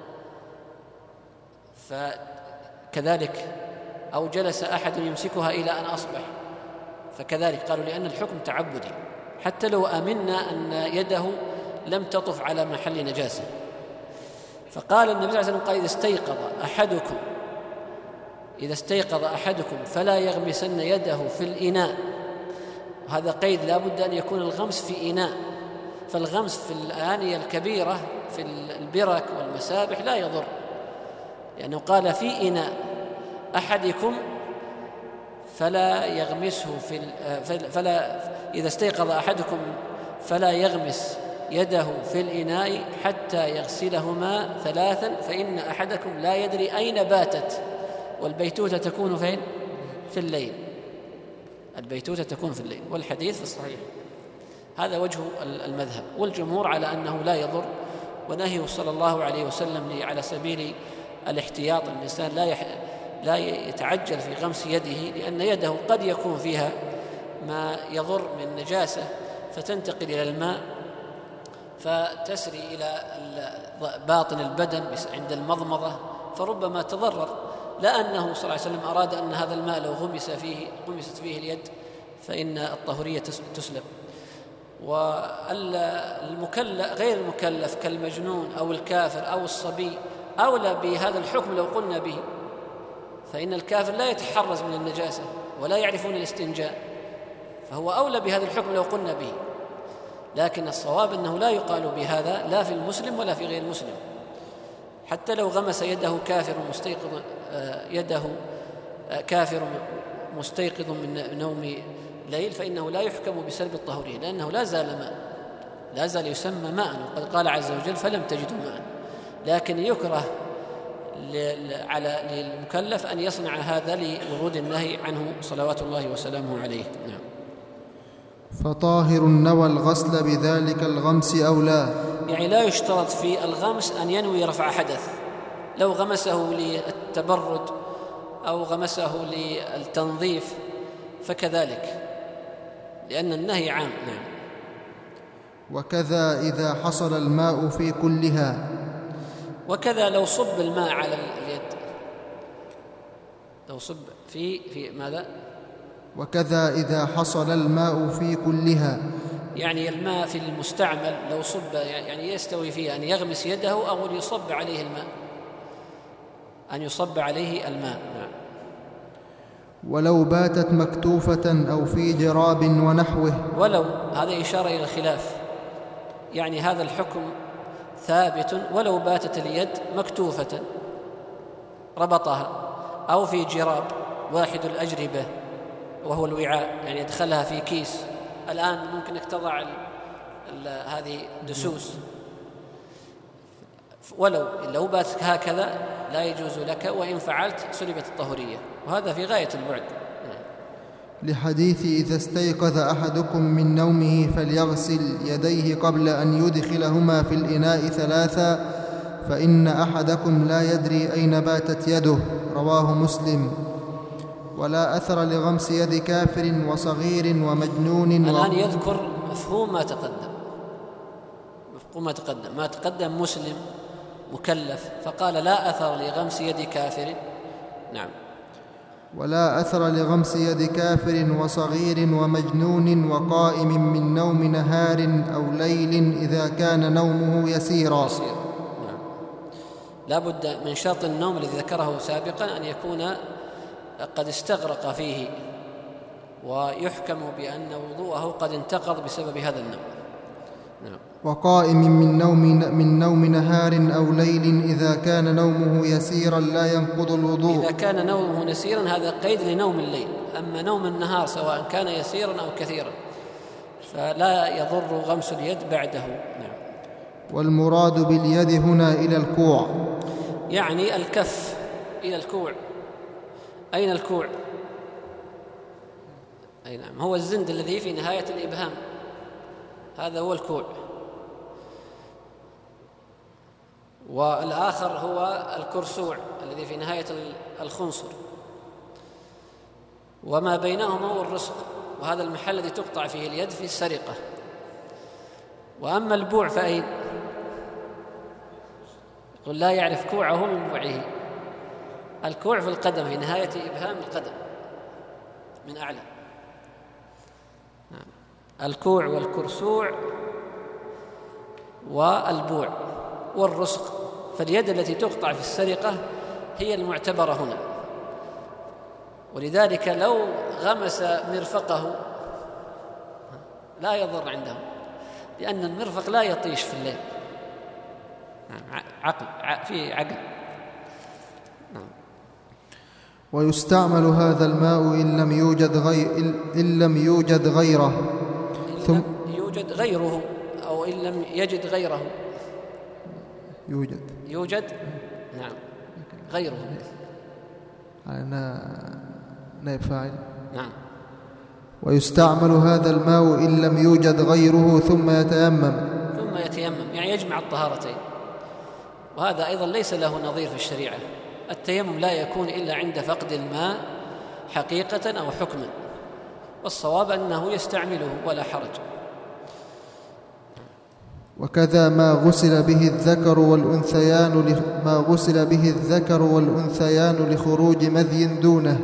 Speaker 1: فكذلك، أو جلس أحد يمسكها إلى أن أصبح فكذلك، قالوا لأن الحكم تعبدي حتى لو آمنا أن يده لم تطف على محل نجاسة. فقال النبي صلى الله عليه وسلم: قال إذا استيقظ أحدكم إذا استيقظ أحدكم فلا يغمسن يده في الإناء. هذا قيد لا بد أن يكون الغمس في إناء، فالغمس في الآنية الكبيرة في البرك والمسابح لا يضر، لأنه قال في إناء أحدكم فلا يغمسه في فلا إذا استيقظ أحدكم فلا يغمس يده في الإناء حتى يغسلهما ثلاثا فإن أحدكم لا يدري أين باتت، والبيتوتة تكون فين؟ في الليل. البيتوتة تكون في الليل، والحديث في الصحيح. هذا وجه المذهب، والجمهور على أنه لا يضر، ونهيه صلى الله عليه وسلم على سبيل الاحتياط. الإنسان لا يح... لا يتعجل في غمس يده، لأن يده قد يكون فيها ما يضر من نجاسة فتنتقل إلى الماء فتسري إلى باطن البدن عند المضمضة، فربما تضرر. لا أنه صلى الله عليه وسلم أراد أن هذا الماء لو غمس فيه غمست فيه اليد فإن الطهورية تسلب. والمكلف غير المكلف كالمجنون أو الكافر أو الصبي أولى بهذا الحكم لو قلنا به، فإن الكافر لا يتحرز من النجاسة ولا يعرفون الاستنجاء، فهو أولى بهذا الحكم لو قلنا به. لكن الصواب أنه لا يقال بهذا لا في المسلم ولا في غير المسلم، حتى لو غمس يده كافر مستيقظ يده كافر مستيقظ من نوم ليل فإنه لا يحكم بسلب الطهورية، لأنه لا زال ماء، لا زال يسمى ماء، وقد قال عز وجل: فلم تجدوا ماء. لكن يكره على للمكلف أن يصنع هذا لورود النهي عنه صلوات الله وسلامه عليه. نعم.
Speaker 2: فطاهر نوى الغسل بذلك الغمس أو لا،
Speaker 1: يعني لا يشترط في الغمس أن ينوي رفع حدث، لو غمسه للتبرد أو غمسه للتنظيف فكذلك، لأن النهي عام. نعم.
Speaker 2: وكذا إذا حصل الماء في كلها،
Speaker 1: وكذا لو صب الماء على اليد، لو صب في في ماذا؟
Speaker 2: وكذا إذا حصل الماء في كلها،
Speaker 1: يعني الماء في المستعمل لو صب، يعني يستوي فيه أن يغمس يده أو أن يصب عليه الماء، أن يصب عليه الماء. نعم.
Speaker 2: ولو باتت مكتوفة أو في جراب ونحوه،
Speaker 1: ولو، هذا إشارة إلى الخلاف، يعني هذا الحكم ثابت ولو باتت اليد مكتوفة ربطها، أو في جراب واحد الأجربة وهو الوعاء، يعني يدخلها في كيس. الآن ممكن أنك تضع ال ال هذه دسوس، ولو لو باتت هكذا لا يجوز لك، وإن فعلت سلبت الطهورية، وهذا في غاية البعد.
Speaker 2: لحديث: إذا استيقظ أحدكم من نومه فليغسل يديه قبل أن يدخلهما في الإناء ثلاثا فإن أحدكم لا يدري أين باتت يده، رواه مسلم. ولا أثر لغمس يد كافر وصغير ومجنون.
Speaker 1: الآن يذكر مفهوم ما تقدم، مفهوم ما تقدم ما تقدم مسلم مكلف، فقال لا أثر لغمس يد كافر. نعم.
Speaker 2: ولا أثر لغمس يد كافر وصغير ومجنون وقائم من نوم نهار أو ليل إذا كان نومه يسيرا.
Speaker 1: يسير. نعم. لا بد من شرط النوم الذي ذكره سابقا أن يكون قد استغرق فيه، ويحكم بأن وضوءه قد انتقض بسبب هذا النوم. نعم.
Speaker 2: وقائم من نوم من نوم نهار أو ليل إذا كان نومه يسيرا لا ينقض الوضوء.
Speaker 1: إذا كان نومه يسيرا هذا قيد لنوم الليل، أما نوم النهار سواء كان يسيرا أو كثيرا فلا يضر غمس اليد بعده. نعم.
Speaker 2: والمراد باليد هنا إلى الكوع،
Speaker 1: يعني الكف إلى الكوع. أين الكوع؟ أي نعم، هو الزند الذي في نهاية الإبهام، هذا هو الكوع. والآخر هو الكرسوع الذي في نهاية الخنصر، وما بينهما هو الرسغ، وهذا المحل الذي تقطع فيه اليد في السرقة. وأما البوع فأين؟ يقول لا يعرف كوعه من بوعه. الكوع في القدم في نهاية إبهام القدم من أعلى. الكوع والكرسوع والبوع والرسغ، فاليد التي تقطع في السرقة هي المعتبرة هنا. ولذلك لو غمس مرفقه لا يضر عندهم، لأن المرفق لا يطيش في الليل. عقل في عقل.
Speaker 2: ويستعمل هذا الماء إن لم يوجد غير إن لم يوجد غيره
Speaker 1: ثم يوجد غيره أو إن لم يجد غيره.
Speaker 2: يوجد
Speaker 1: يوجد نعم غيره.
Speaker 2: أنا نائب فاعل.
Speaker 1: نعم.
Speaker 2: ويستعمل هذا الماء إن لم يوجد غيره ثم يتيمم
Speaker 1: ثم يتيمم يعني يجمع الطهارتين، وهذا أيضا ليس له نظير في الشريعة. التيمم لا يكون إلا عند فقد الماء حقيقة أو حكما، والصواب أنه يستعمله ولا حرج.
Speaker 2: وكذا ما غسل به الذكر والأنثيان ما غسل به الذكر والأنثيان لخروج مذي دونه.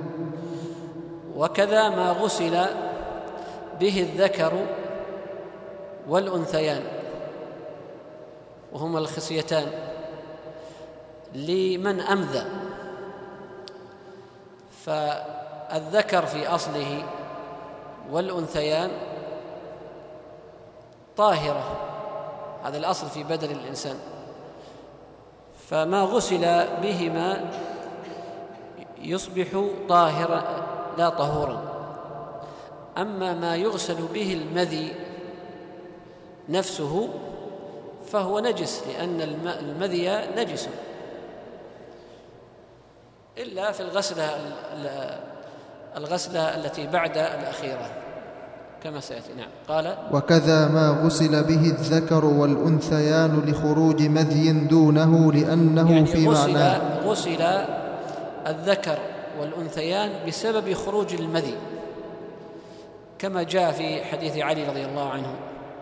Speaker 1: وكذا ما غسل به الذكر والأنثيان وهما الخصيتان لمن أمذى. فالذكر في أصله والأنثيان طاهرة، هذا الأصل في بدن الإنسان، فما غسل بهما يصبح طاهرا لا طهورا. أما ما يغسل به المذي نفسه فهو نجس، لأن المذي نجس إلا في الغسلة الغسلة التي بعد الأخيرة كما سيأتي. نعم. قال
Speaker 2: وكذا ما غسل به الذكر والأنثيان لخروج مذي دونه لأنه يعني في
Speaker 1: غسل
Speaker 2: معناه
Speaker 1: غسل الذكر والأنثيان بسبب خروج المذي كما جاء في حديث علي رضي الله عنه.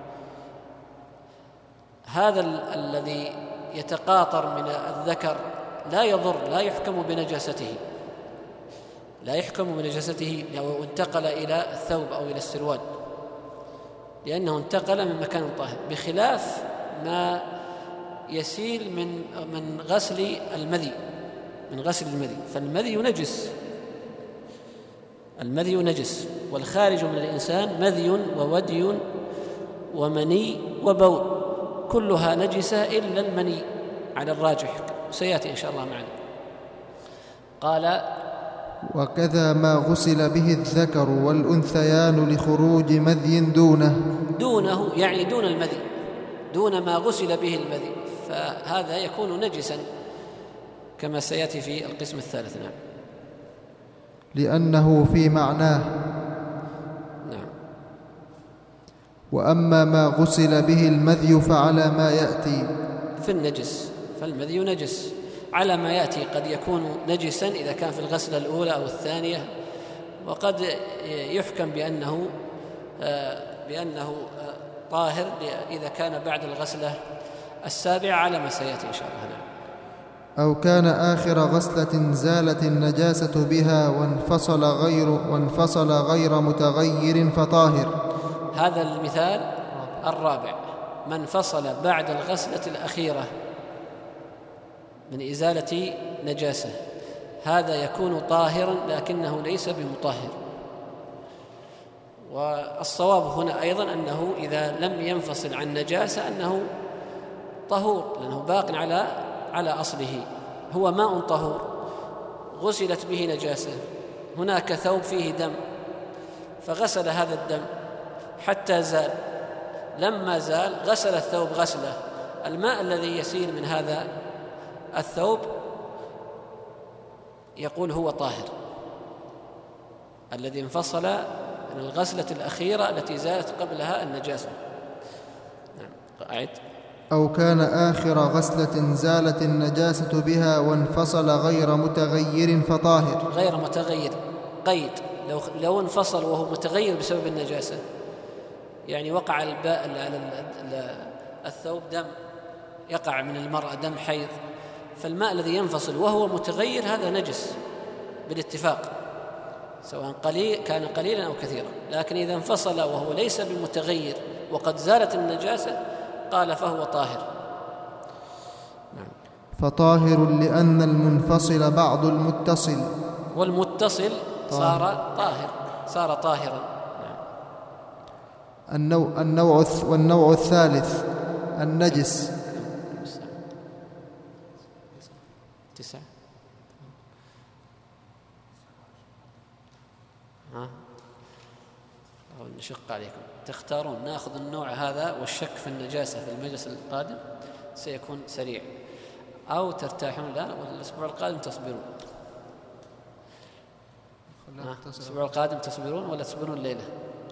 Speaker 1: هذا ال- الذي يتقاطر من الذكر لا يضر، لا يحكم بنجاسته لا يحكم بنجاسته لو انتقل إلى الثوب أو إلى السروال، لأنه انتقل من مكان طاهر، بخلاف ما يسيل من من غسل المذي من غسل المذي فالمذي نجس المذي نجس والخارج من الإنسان مذي وودي ومني وبول، كلها نجسة إلا المني على الراجح، سيأتي إن شاء الله معنا. قال
Speaker 2: وكذا ما غسل به الذكر والأنثيان لخروج مذي دونه
Speaker 1: دونه يعني دون المذي، دون ما غسل به المذي، فهذا يكون نجسا كما سيأتي في القسم الثالث. نعم.
Speaker 2: لأنه في معناه.
Speaker 1: نعم.
Speaker 2: وأما ما غسل به المذي فعلى ما يأتي
Speaker 1: في النجس، فالمذي نجس على ما يأتي، قد يكون نجسا إذا كان في الغسلة الأولى أو الثانية، وقد يحكم بأنه بأنه طاهر إذا كان بعد الغسلة السابعة على ما سيأتي إن شاء الله. نعم.
Speaker 2: أو كان آخر غسلة زالت النجاسة بها وانفصل غير وانفصل غير متغير فطاهر.
Speaker 1: هذا المثال الرابع، من انفصل بعد الغسلة الأخيرة من إزالة نجاسة هذا يكون طاهرا لكنه ليس بمطهر. والصواب هنا أيضا أنه إذا لم ينفصل عن نجاسة أنه طهور، لأنه باق على على أصله، هو ماء طهور غسلت به نجاسة. هناك ثوب فيه دم فغسل هذا الدم حتى زال، لما زال غسل الثوب غسله، الماء الذي يسيل من هذا الثوب يقول هو طاهر، الذي انفصل من الغسلة الأخيرة التي زالت قبلها النجاسة. نعم. أعد.
Speaker 2: أو كان آخر غسلة زالت النجاسة بها وانفصل غير متغير فطاهر.
Speaker 1: غير متغير قيد، لو لو انفصل وهو متغير بسبب النجاسة، يعني وقع الباء على الثوب دم، يقع من المرأة دم حيض، فالماء الذي ينفصل وهو متغير هذا نجس بالاتفاق، سواء قليل كان قليلا أو كثيرا. لكن إذا انفصل وهو ليس بمتغير وقد زالت النجاسة قال فهو طاهر.
Speaker 2: نعم. فطاهر لأن المنفصل بعض المتصل،
Speaker 1: والمتصل صار طاهر، صار طاهرا. نعم.
Speaker 2: النوع, النوع والنوع الثالث النجس.
Speaker 1: تسعة. ها أو نشق عليكم تختارون، نأخذ النوع هذا والشك في النجاسة في المجلس القادم سيكون سريع، أو ترتاحون الآن والأسبوع القادم تصبرون. الأسبوع القادم تصبرون ولا تصبرون الليلة؟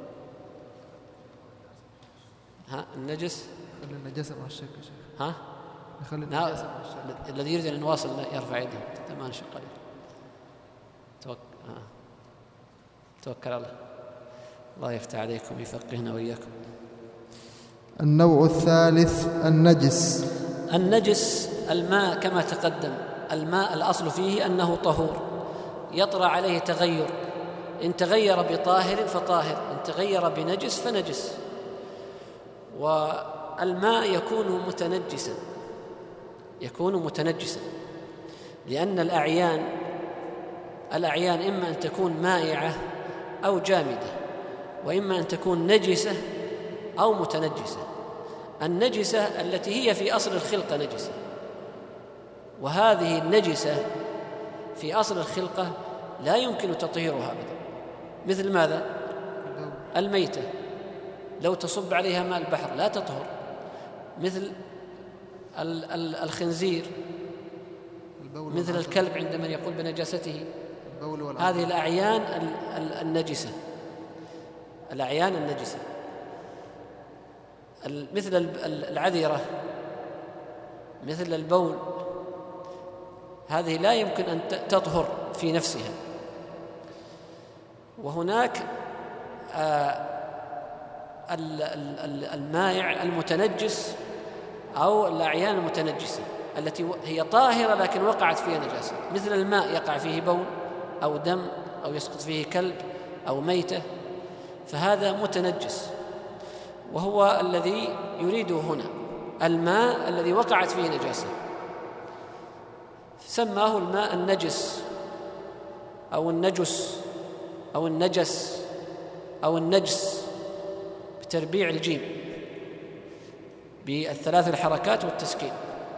Speaker 1: ها النجس
Speaker 2: خلي النجاسة مع الشك يا شيخ.
Speaker 1: ها
Speaker 2: نخلي النجاسة مع الشك.
Speaker 1: الذي يريد أن نواصل يرفع يده، ما نشق عليه. توكل ها. توكل على الله. الله يفتح عليكم يفقهنا وإياكم.
Speaker 2: النوع الثالث النجس.
Speaker 1: النجس الماء كما تقدم، الماء الأصل فيه أنه طهور، يطرأ عليه تغير، إن تغير بطاهر فطاهر، إن تغير بنجس فنجس. والماء يكون متنجسا، يكون متنجسا لأن الأعيان الأعيان إما أن تكون مائعة أو جامدة، وإما أن تكون نجسة أو متنجسة. النجسة التي هي في أصل الخلقة نجسة، وهذه النجسة في أصل الخلقة لا يمكن تطهيرها أبدا. مثل ماذا؟ الميتة لو تصب عليها ماء البحر لا تطهر. مثل الخنزير، مثل الكلب عندما يقول بنجاسته. هذه الأعيان النجسة، الأعيان النجسة مثل العذرة، مثل البول، هذه لا يمكن أن تطهر في نفسها. وهناك المائع المتنجس أو الأعيان المتنجسة التي هي طاهرة لكن وقعت فيها نجاسة، مثل الماء يقع فيه بول أو دم أو يسقط فيه كلب أو ميتة، فهذا متنجس، وهو الذي يريده هنا الماء الذي وقعت فيه نجاسة، سماه الماء النجس أو النجس أو النجس أو النجس بتربيع الجيم بالثلاث الحركات والتسكين.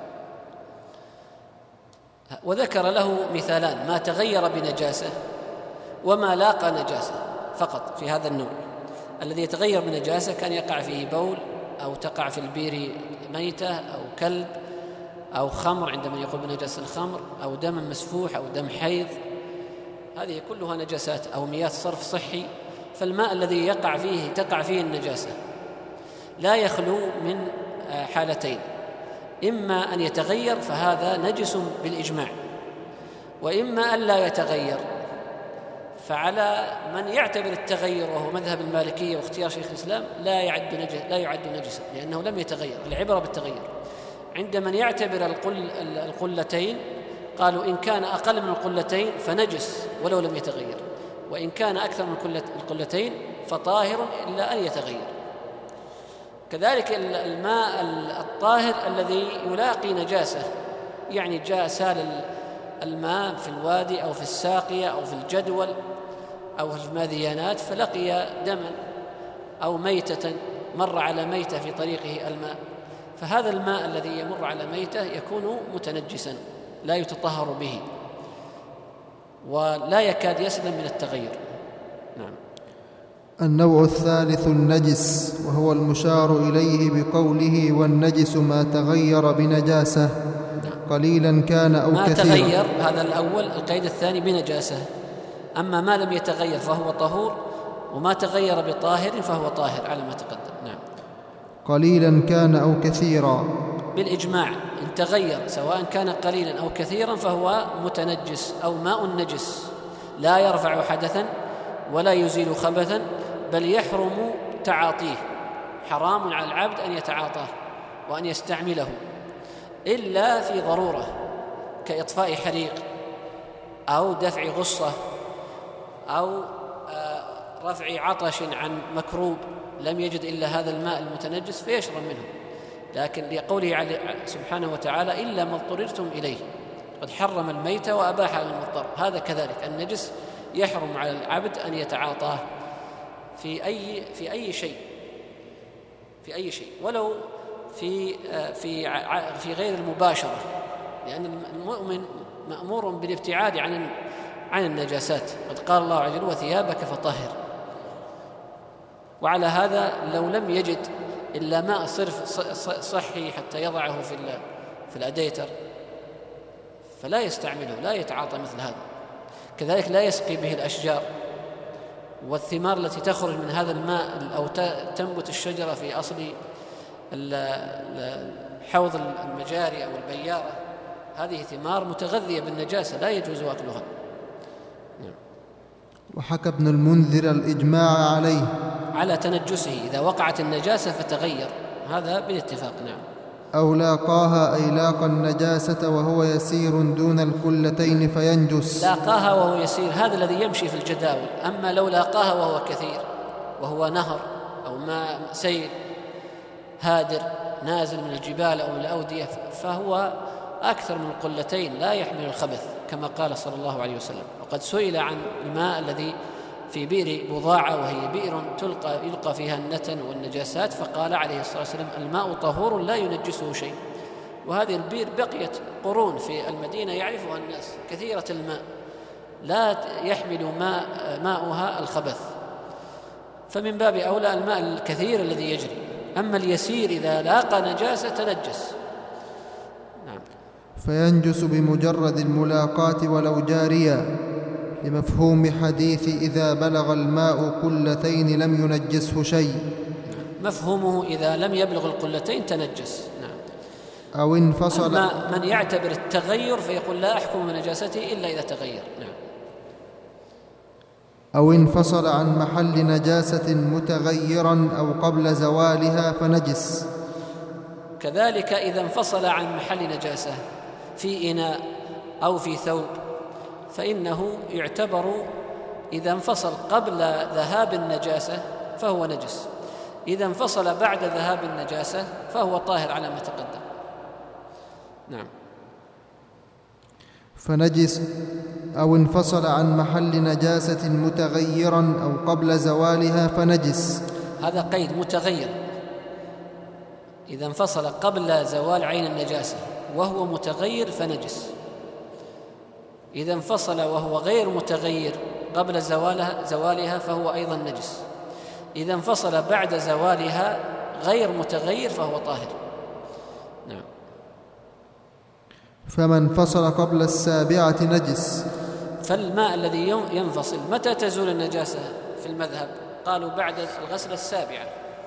Speaker 1: وذكر له مثالان: ما تغير بنجاسة وما لاقى نجاسة فقط. في هذا النوع الذي يتغير بنجاسة كان يقع فيه بول أو تقع في البير ميتة أو كلب أو خمر عندما يقول بنجاسة الخمر أو دم مسفوح أو دم حيض، هذه كلها نجاسات أو مياه صرف صحي. فالماء الذي يقع فيه تقع فيه النجاسة لا يخلو من حالتين: إما أن يتغير فهذا نجس بالإجماع، وإما أن لا يتغير. فعلى من يعتبر التغير وهو مذهب المالكية واختيار شيخ الإسلام لا يعد نجس لا يعد نجسا لأنه لم يتغير، العبرة بالتغير. عند من يعتبر القل القلتين قالوا إن كان أقل من القلتين فنجس ولو لم يتغير، وإن كان أكثر من القلتين فطاهر إلا أن يتغير. كذلك الماء الطاهر الذي يلاقي نجاسة، يعني جاء سال الماء في الوادي أو في الساقية أو في الجدول أو في الماذيانات فلقي دما أو ميتة، مر على ميتة في طريقه الماء، فهذا الماء الذي يمر على ميتة يكون متنجسا لا يتطهر به ولا يكاد يسلم من التغير. نعم.
Speaker 2: النوع الثالث النجس، وهو المشار إليه بقوله والنجس ما تغير بنجاسة قليلا كان أو
Speaker 1: ما
Speaker 2: كثيرا.
Speaker 1: تغير هذا الأول، القيد الثاني بنجاسة. أما ما لم يتغير فهو طهور، وما تغير بطاهر فهو طاهر على ما تقدم. نعم.
Speaker 2: قليلا كان أو كثيرا
Speaker 1: بالإجماع إن تغير سواء كان قليلا أو كثيرا فهو متنجس أو ماء نجس لا يرفع حدثا ولا يزيل خبثا، بل يحرم تعاطيه، حرام على العبد أن يتعاطاه وأن يستعمله إلا في ضرورة كإطفاء حريق أو دفع غصة أو رفع عطش عن مكروب لم يجد إلا هذا الماء المتنجس فيشرب منه. لكن لقوله سبحانه وتعالى إلا ما اضطررتم إليه، قد حرم الميت وأباح المضطر، هذا كذلك النجس يحرم على العبد أن يتعاطاه في أي في أي شيء في أي شيء ولو في في في غير المباشرة، لأن المؤمن مأمور بالابتعاد عن عن النجاسات، قد قال الله عز وجل وثيابك فطهر. وعلى هذا لو لم يجد إلا ماء صرف صحي حتى يضعه في في الأديتر فلا يستعمله، لا يتعاطى مثل هذا. كذلك لا يسقي به الأشجار والثمار التي تخرج من هذا الماء أو تنبت الشجرة في أصل حوض المجاري أو البيارة، هذه ثمار متغذية بالنجاسة لا يجوز أكلها.
Speaker 2: وحكى ابن المنذر الإجماع عليه
Speaker 1: على تنجسه إذا وقعت النجاسة فتغير، هذا بالاتفاق. نعم.
Speaker 2: أو لاقاها أي لاقى النجاسة وهو يسير دون القلتين فينجس.
Speaker 1: لاقاها وهو يسير هذا الذي يمشي في الجداول، أما لو لاقاها وهو كثير وهو نهر أو ماء سيل هادر نازل من الجبال أو من الأودية فهو أكثر من القلتين لا يحمل الخبث كما قال صلى الله عليه وسلم. وقد سئل عن الماء الذي في بئر بضاعة وهي بئر تلقى يلقى فيها النتن والنجاسات، فقال عليه الصلاة والسلام الماء طهور لا ينجسه شيء. وهذه البئر بقيت قرون في المدينة يعرفها الناس، كثيرة الماء لا يحمل ماء ماؤها الخبث، فمن باب أولى الماء الكثير الذي يجري. أما اليسير إذا لاقى نجاسة تنجس. نعم.
Speaker 2: فينجس بمجرد الملاقاة ولو جاريا، لمفهوم حديث إذا بلغ الماء قلتين لم ينجسه شيء.
Speaker 1: مفهومه إذا لم يبلغ القلتين تنجس. نعم.
Speaker 2: أو انفصل.
Speaker 1: أما من يعتبر التغير فيقول لا أحكم بنجاسته إلا إذا تغير. نعم.
Speaker 2: أو انفصل عن محل نجاسة متغيرا أو قبل زوالها فنجس.
Speaker 1: كذلك إذا انفصل عن محل نجاسة في إناء أو في ثوب فإنه يعتبر إذا انفصل قبل ذهاب النجاسة فهو نجس، إذا انفصل بعد ذهاب النجاسة فهو طاهر على ما تقدم. نعم.
Speaker 2: فنجس. أو انفصل عن محل نجاسة متغيرا أو قبل زوالها فنجس.
Speaker 1: هذا قيد متغير، إذا انفصل قبل زوال عين النجاسة وهو متغير فنجس، إذا انفصل وهو غير متغير قبل زوالها زوالها فهو أيضا نجس، إذا انفصل بعد زوالها غير متغير فهو طاهر. نعم.
Speaker 2: فمن انفصل قبل السابعة نجس.
Speaker 1: فالماء الذي ينفصل متى تزول النجاسة في المذهب؟ قالوا بعد الغسلة السابعة.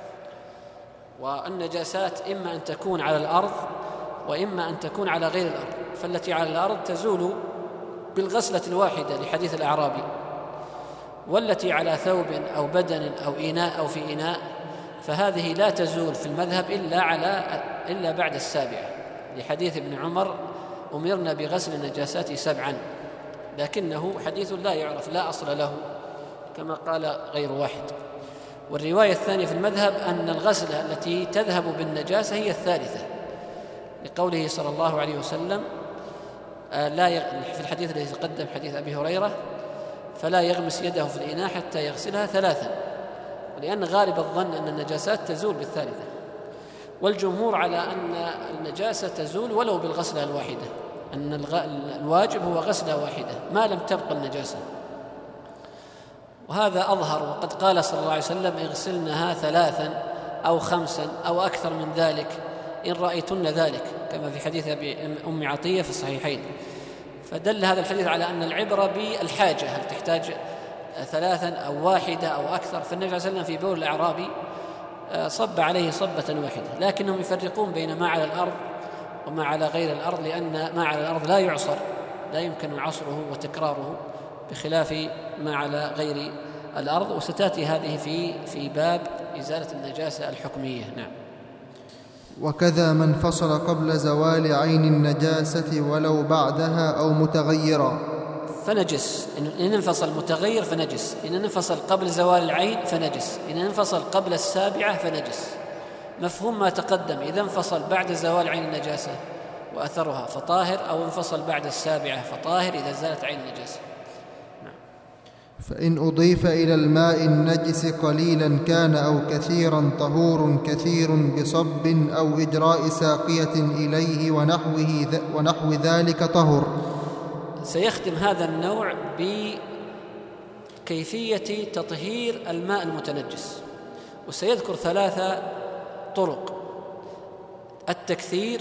Speaker 1: والنجاسات إما أن تكون على الأرض وإما أن تكون على غير الأرض، فالتي على الأرض تزول بالغسلة الواحدة لحديث الأعرابي، والتي على ثوب أو بدن أو إناء أو في إناء فهذه لا تزول في المذهب إلا على إلا بعد السابعة لحديث ابن عمر أمرنا بغسل النجاسات سبعا، لكنه حديث لا يعرف لا أصل له كما قال غير واحد. والرواية الثانية في المذهب أن الغسلة التي تذهب بالنجاسة هي الثالثة، لقوله صلى الله عليه وسلم لا يغ... في الحديث الذي تقدم حديث أبي هريرة فلا يغمس يده في الإناء حتى يغسلها ثلاثا، ولأن غالب الظن أن النجاسات تزول بالثالثة، والجمهور على أن النجاسة تزول ولو بالغسلة الواحدة، أن الغ... الواجب هو غسلة واحدة ما لم تبقى النجاسة، وهذا أظهر. وقد قال صلى الله عليه وسلم اغسلنها ثلاثا أو خمسا أو أكثر من ذلك إن رأيتن ذلك، كما في حديث أم عطية في الصحيحين. فدل هذا الحديث على أن العبرة بالحاجة، هل تحتاج ثلاثا أو واحدة أو أكثر. فالنبي صلى الله عليه وسلم في بول الأعرابي صب عليه صبة واحدة، لكنهم يفرقون بين ما على الأرض وما على غير الأرض، لأن ما على الأرض لا يعصر، لا يمكن عصره وتكراره، بخلاف ما على غير الأرض. وستأتي هذه في في باب إزالة النجاسة الحكمية. نعم.
Speaker 2: وكذا من فصل قبل زوال عين النجاسة ولو بعدها أو متغيرا
Speaker 1: فنجس. إن انفصل متغير فنجس، إن انفصل قبل زوال العين فنجس، إن انفصل قبل السابعة فنجس. مفهوم ما تقدم، إذا انفصل بعد زوال عين النجاسة وأثرها فطاهر، أو انفصل بعد السابعة فطاهر إذا زالت عين النجاسة.
Speaker 2: فإن أضيف إلى الماء النجس قليلا كان أو كثيرا طهور كثير بصب أو إجراء ساقية إليه ونحوه ونحو ذلك طهر.
Speaker 1: سيختم هذا النوع بكيفية تطهير الماء المتنجس، وسيذكر ثلاثة طرق: التكثير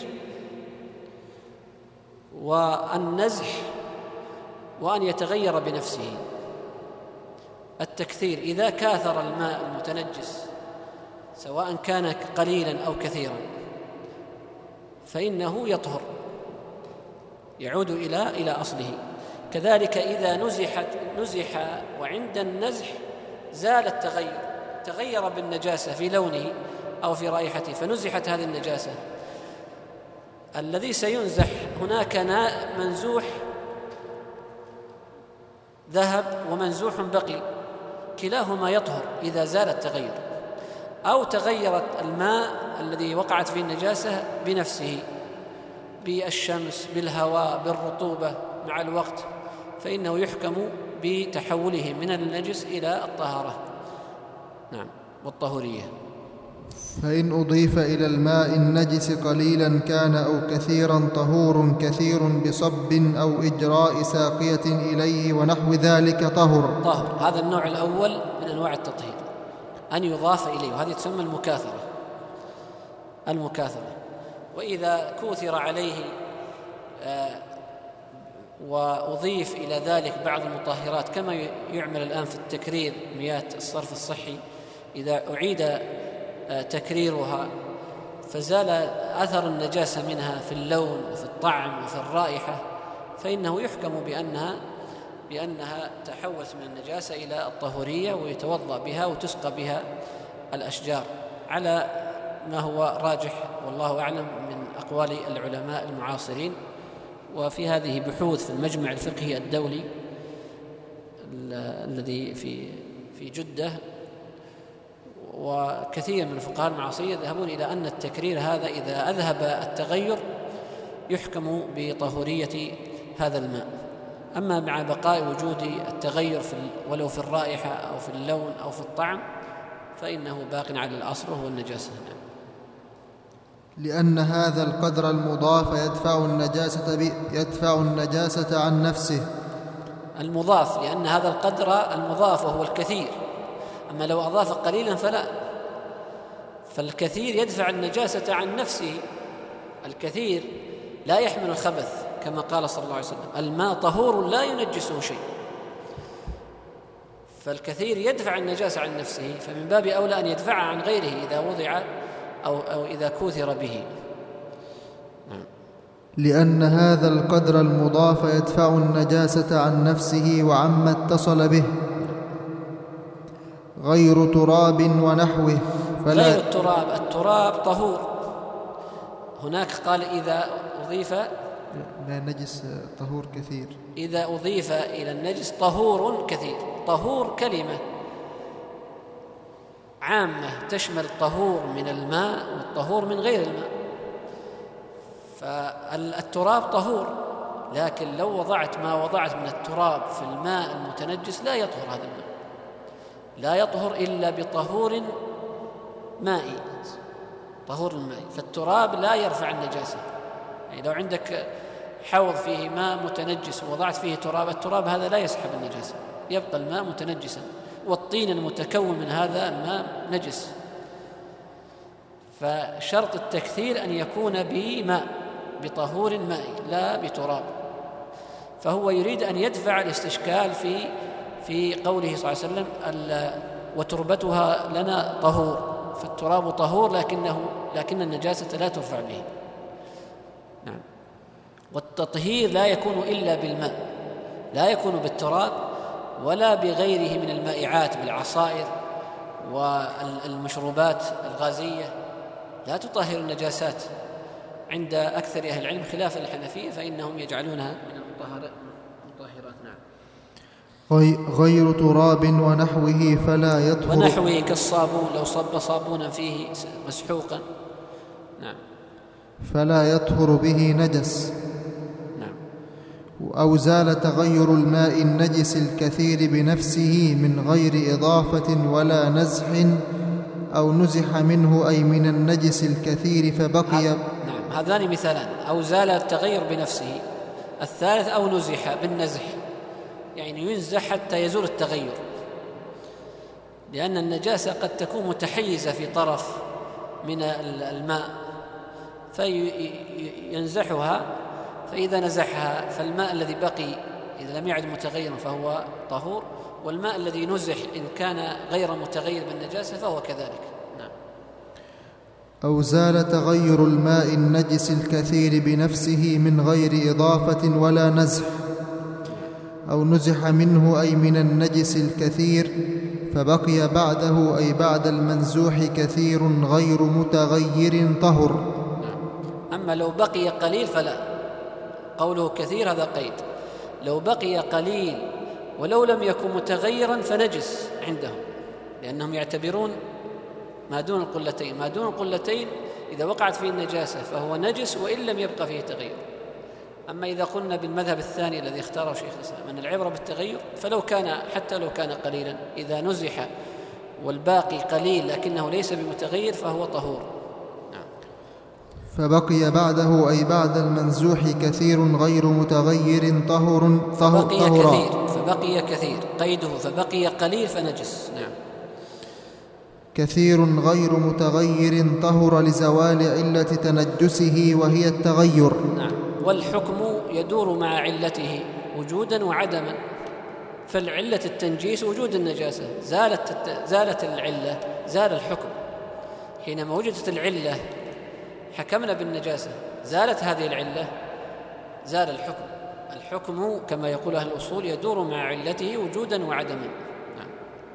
Speaker 1: والنزح وأن يتغير بنفسه. التكثير: إذا كاثر الماء المتنجس سواء كان قليلا أو كثيرا فإنه يطهر، يعود إلى إلى أصله. كذلك إذا نزحت نزح وعند النزح زال التغير، تغير بالنجاسة في لونه أو في رائحته فنزحت هذه النجاسة، الذي سينزح هناك منزوح ذهب ومنزوح بقي، كلاهما يطهر إذا زال التغير. أو تغيرت الماء الذي وقعت فيه النجاسة بنفسه، بالشمس، بالهواء، بالرطوبة مع الوقت، فإنه يحكم بتحوله من النجس إلى الطهارة. نعم، والطهورية.
Speaker 2: فإن أضيف إلى الماء النجس قليلا كان أو كثيرا طهور كثير بصب أو إجراء ساقية إليه ونحو ذلك طهر.
Speaker 1: طهر، هذا النوع الأول من أنواع التطهير، أن يضاف إليه، وهذه تسمى المكاثرة. المكاثرة وإذا كوثر عليه آه وأضيف إلى ذلك بعض المطهرات كما يعمل الآن في التكرير، مياه الصرف الصحي إذا أعيد تكريرها فزال أثر النجاسة منها في اللون وفي الطعم وفي الرائحة، فإنه يحكم بأنها بأنها تحولت من النجاسة إلى الطهورية، ويتوضأ بها وتسقى بها الأشجار، على ما هو راجح والله أعلم من أقوال العلماء المعاصرين. وفي هذه بحوث في المجمع الفقهي الدولي الذي في في جدة، وكثير من الفقهاء المعاصرين يذهبون إلى أن التكرير هذا إذا أذهب التغير يحكم بطهورية هذا الماء. أما مع بقاء وجود التغير في ولو في الرائحة أو في اللون أو في الطعم فإنه باق على الأصل وهو النجاسة.
Speaker 2: لأن هذا القدر المضاف يدفع النجاسة يدفع النجاسة عن نفسه.
Speaker 1: المضاف، لأن هذا القدر المضاف وهو الكثير، أما لو أضاف قليلا فلا، فالكثير يدفع النجاسة عن نفسه. الكثير لا يحمل الخبث كما قال صلى الله عليه وسلم: الماء طهور لا ينجسه شيء. فالكثير يدفع النجاسة عن نفسه، فمن باب أولى أن يدفعها عن غيره إذا وضع أو, أو إذا كوثر به.
Speaker 2: لأن هذا القدر المضاف يدفع النجاسة عن نفسه وعما اتصل به غير تراب ونحوه.
Speaker 1: فلا غير التراب، التراب طهور. هناك قال إذا أضيف
Speaker 2: لا نجس طهور كثير،
Speaker 1: إذا أضيف إلى النجس طهور كثير. طهور كلمة عامة تشمل الطهور من الماء والطهور من غير الماء، فالتراب طهور لكن لو وضعت ما وضعت من التراب في الماء المتنجس لا يطهر هذا الماء، لا يطهر إلا بطهور مائي، طهور الماء. فالتراب لا يرفع النجاسة. يعني لو عندك حوض فيه ماء متنجس ووضعت فيه تراب، التراب هذا لا يسحب النجاسة، يبقى الماء متنجسا، والطين المتكون من هذا الماء نجس. فشرط التكثير أن يكون بماء، بطهور مائي لا بتراب. فهو يريد أن يدفع الاستشكال في في قوله صلى الله عليه وسلم وتربتها لنا طهور، فالتراب طهور لكنه لكن النجاسة لا ترفع به. نعم. والتطهير لا يكون إلا بالماء، لا يكون بالتراب ولا بغيره من المائعات، بالعصائر والمشروبات الغازية لا تطهر النجاسات عند أكثر أهل العلم، خلافا للحنفية فإنهم يجعلونها من المطهرات. نعم.
Speaker 2: غير تراب ونحوه فلا يطهر،
Speaker 1: ونحوه كالصابون، لو صب صابونا فيه مسحوقا نعم
Speaker 2: فلا يطهر به نجس.
Speaker 1: نعم.
Speaker 2: أو زال تغير الماء النجس الكثير بنفسه من غير إضافة ولا نزح، أو نزح منه أي من النجس الكثير فبقي.
Speaker 1: نعم، هذان مثالان: أو زال التغير بنفسه، الثالث أو نزح بالنزح، يعني ينزح حتى يزول التغير، لأن النجاسة قد تكون متحيزة في طرف من الماء فينزحها، فإذا نزحها فالماء الذي بقي إذا لم يعد متغيرا فهو طهور، والماء الذي نزح إن كان غير متغير بالنجاسة فهو كذلك. نعم.
Speaker 2: أو زال تغير الماء النجس الكثير بنفسه من غير إضافة ولا نزح، أو نزح منه أي من النجس الكثير فبقي بعده أي بعد المنزوح كثير غير متغير طهر.
Speaker 1: نعم. أما لو بقي قليل فلا، قوله كثير هذا قيد، لو بقي قليل ولو لم يكن متغيرا فنجس عندهم، لأنهم يعتبرون ما دون القلتين، ما دون القلتين إذا وقعت فيه النجاسة فهو نجس وإن لم يبقى فيه تغير. أما إذا قلنا بالمذهب الثاني الذي اختاره شيخ الإسلام أن العبرة بالتغير، فلو كان حتى لو كان قليلا إذا نزح والباقي قليل لكنه ليس بمتغير فهو طهور. نعم.
Speaker 2: فبقي بعده أي بعد المنزوح كثير غير متغير طهر طهر
Speaker 1: فبقي كثير، فبقي كثير قيده، فبقي قليل فنجس. نعم.
Speaker 2: كثير غير متغير طهر لزوال علة تنجسه وهي التغير.
Speaker 1: نعم. والحكم يدور مع علته وجودا وعدما، فالعلة التنجيس وجود النجاسة، زالت زالت العلة زال الحكم. حينما وجدت العلة حكمنا بالنجاسة، زالت هذه العلة زال الحكم. الحكم كما يقول أهل الأصول يدور مع علته وجودا وعدما. نعم.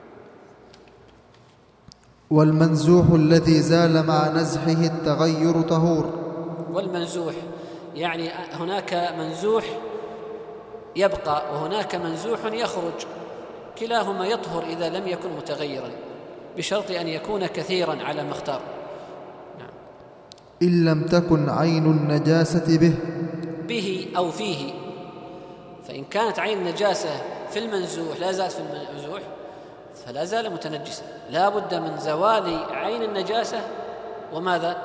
Speaker 2: والمنزوح الذي زال مع نزحه التغير طهور.
Speaker 1: والمنزوح يعني هناك منزوح يبقى وهناك منزوح يخرج، كلاهما يطهر إذا لم يكن متغيرا، بشرط أن يكون كثيرا على ما اختار. نعم.
Speaker 2: إن لم تكن عين النجاسة به
Speaker 1: به أو فيه، فإن كانت عين النجاسة في المنزوح لا زالت في المنزوح فلا زال متنجسا، لا بد من زوال عين النجاسة وماذا؟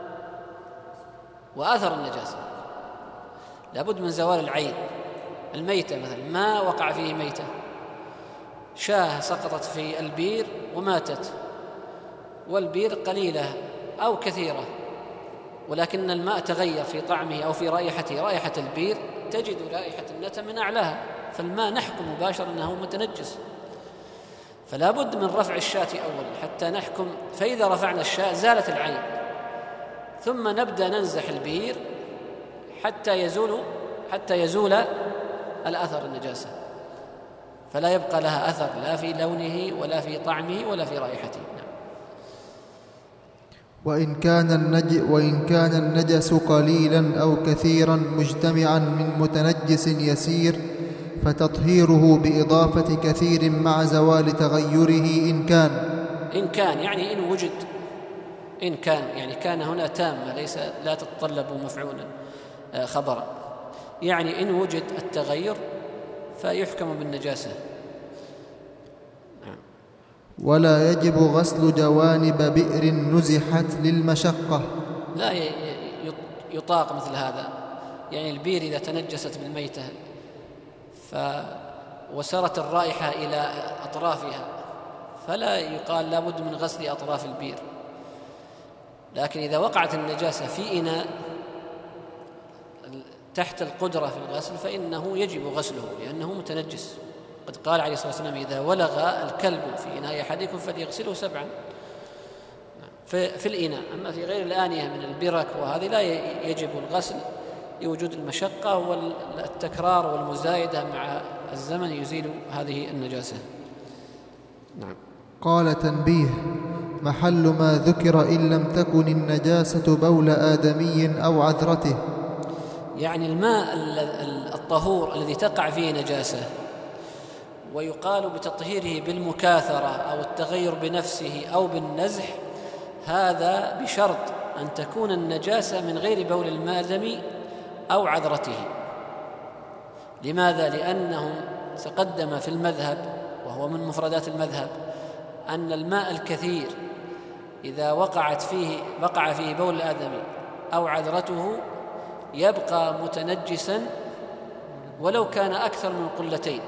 Speaker 1: وآثر النجاسة، لا بد من زوال العين. الميتة مثلا، ما وقع فيه ميتة، شاة سقطت في البير وماتت، والبير قليلة أو كثيرة ولكن الماء تغير في طعمه أو في رائحته، رائحة البير تجد رائحة النتن من أعلاها، فالماء نحكم مباشرة أنه متنجس، فلا بد من رفع الشاة أولا حتى نحكم. فإذا رفعنا الشاة زالت العين، ثم نبدأ ننزح البير حتى يزول حتى يزول الأثر النجاسة، فلا يبقى لها أثر لا في لونه ولا في طعمه ولا في رائحته. نعم.
Speaker 2: وإن كان النج وإن كان النجس قليلا أو كثيرا مجتمعا من متنجس يسير فتطهيره بإضافة كثير مع زوال تغيره إن كان
Speaker 1: إن كان يعني إن وجد، إن كان يعني كان هنا تامة ليس لا تتطلب مفعولا خبرا. يعني إن وجد التغير فيحكم بالنجاسة.
Speaker 2: ولا يجب غسل جوانب بئر نزحت للمشقة.
Speaker 1: لا يطاق مثل هذا، يعني البير إذا تنجست بالميتة ف وسرت الرائحة إلى أطرافها فلا يقال لا بد من غسل أطراف البير، لكن إذا وقعت النجاسة في إناء تحت القدرة في الغسل فإنه يجب غسله لأنه متنجس. قد قال عليه الصلاة والسلام: إذا ولغ الكلب في إناء أحدكم فليغسله سبعا. في الإناء. أما في غير الآنية من البرك وهذه لا يجب الغسل لوجود المشقة، والتكرار والمزايدة مع الزمن يزيل هذه النجاسة.
Speaker 2: نعم. قال: تنبيه: محل ما ذكر إن لم تكن النجاسة بول آدمي أو عذرته،
Speaker 1: يعني الماء الطهور الذي تقع فيه نجاسة ويقال بتطهيره بالمكاثرة أو التغير بنفسه أو بالنزح، هذا بشرط أن تكون النجاسة من غير بول الآدمي أو عذرته. لماذا؟ لأنه تقدم في المذهب وهو من مفردات المذهب أن الماء الكثير إذا وقعت فيه وقع فيه بول الآدمي أو عذرته يبقى متنجسا ولو كان أكثر من قلتين،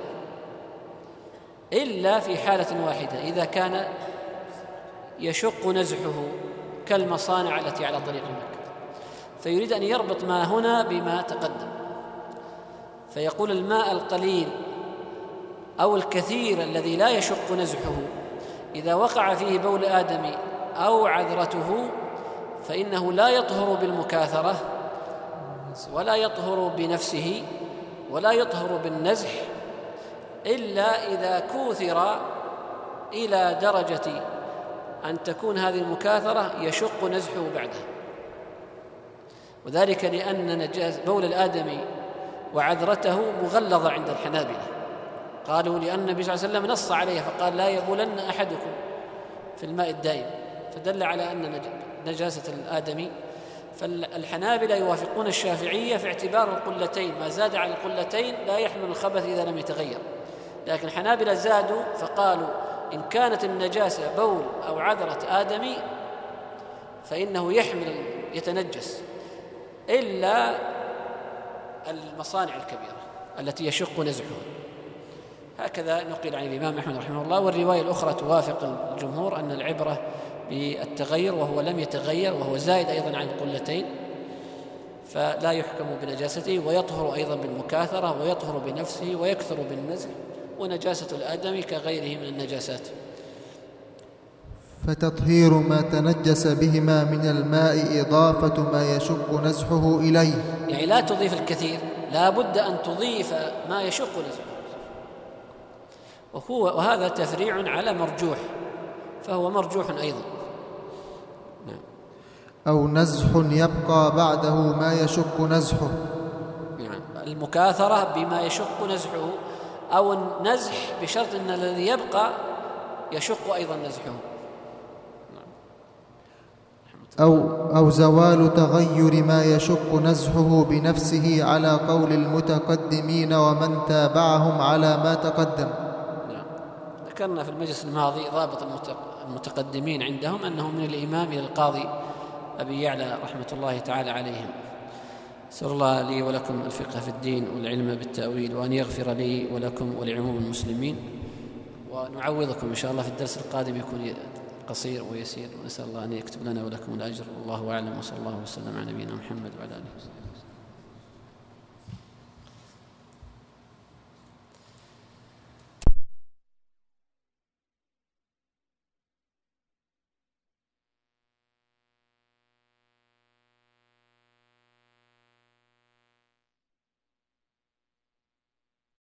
Speaker 1: إلا في حالة واحدة: إذا كان يشق نزحه كالمصانع التي على طريق مكة. فيريد أن يربط ما هنا بما تقدم، فيقول: الماء القليل أو الكثير الذي لا يشق نزحه إذا وقع فيه بول آدمي أو عذرته فإنه لا يطهر بالمكاثرة ولا يطهر بنفسه ولا يطهر بالنزح إلا إذا كوثر إلى درجة أن تكون هذه المكاثرة يشق نزحه بعده. وذلك لأن نجاس بول الآدمي وعذرته مغلظة عند الحنابلة، قالوا لأن النبي صلى الله عليه وسلم نص عليها فقال: لا يبولن أحدكم في الماء الدائم، فدل على أن نجاسة الآدمي. فالحنابلة يوافقون الشافعية في اعتبار القلتين، ما زاد على القلتين لا يحمل الخبث إذا لم يتغير. لكن الحنابلة زادوا فقالوا: إن كانت النجاسة بول أو عذرة آدمي فإنه يحمل يتنجس إلا المصانع الكبيرة التي يشق نزحها. هكذا نقل عن الإمام أحمد رحمه الله. والرواية الأخرى توافق الجمهور أن العبرة بالتغير، وهو لم يتغير وهو زائد أيضا عن القلتين فلا يحكم بنجاسته، ويطهر أيضا بالمكاثرة ويطهر بنفسه ويكثر بالنزح، ونجاسة الآدمي كغيره من النجاسات.
Speaker 2: فتطهير ما تنجس بهما من الماء إضافة ما يشق نزحه إليه،
Speaker 1: يعني لا تضيف الكثير، لا بد أن تضيف ما يشق نزحه، وهو وهذا تفريع على مرجوح، فهو مرجوح أيضا. نعم.
Speaker 2: أو نزح يبقى بعده ما يشق نزحه،
Speaker 1: نعم. المكاثرة بما يشق نزحه، أو النزح بشرط أن الذي يبقى يشق أيضا نزحه.
Speaker 2: أو, أو زوال تغير ما يشق نزحه بنفسه على قول المتقدمين ومن تابعهم على ما تقدم.
Speaker 1: نعم. ذكرنا في المجلس الماضي ضابط المتقدمين عندهم أنه من الإمام إلى القاضي أبي يعلى رحمة الله تعالى عليهم. أسأل الله لي ولكم الفقه في الدين والعلم بالتأويل، وأن يغفر لي ولكم ولعموم المسلمين، ونعوضكم إن شاء الله في الدرس القادم يكون قصير ويسير، ونسأل الله أن يكتب لنا ولكم الأجر. والله أعلم، وصلى الله وسلم على نبينا محمد وعلى آله وصحبه.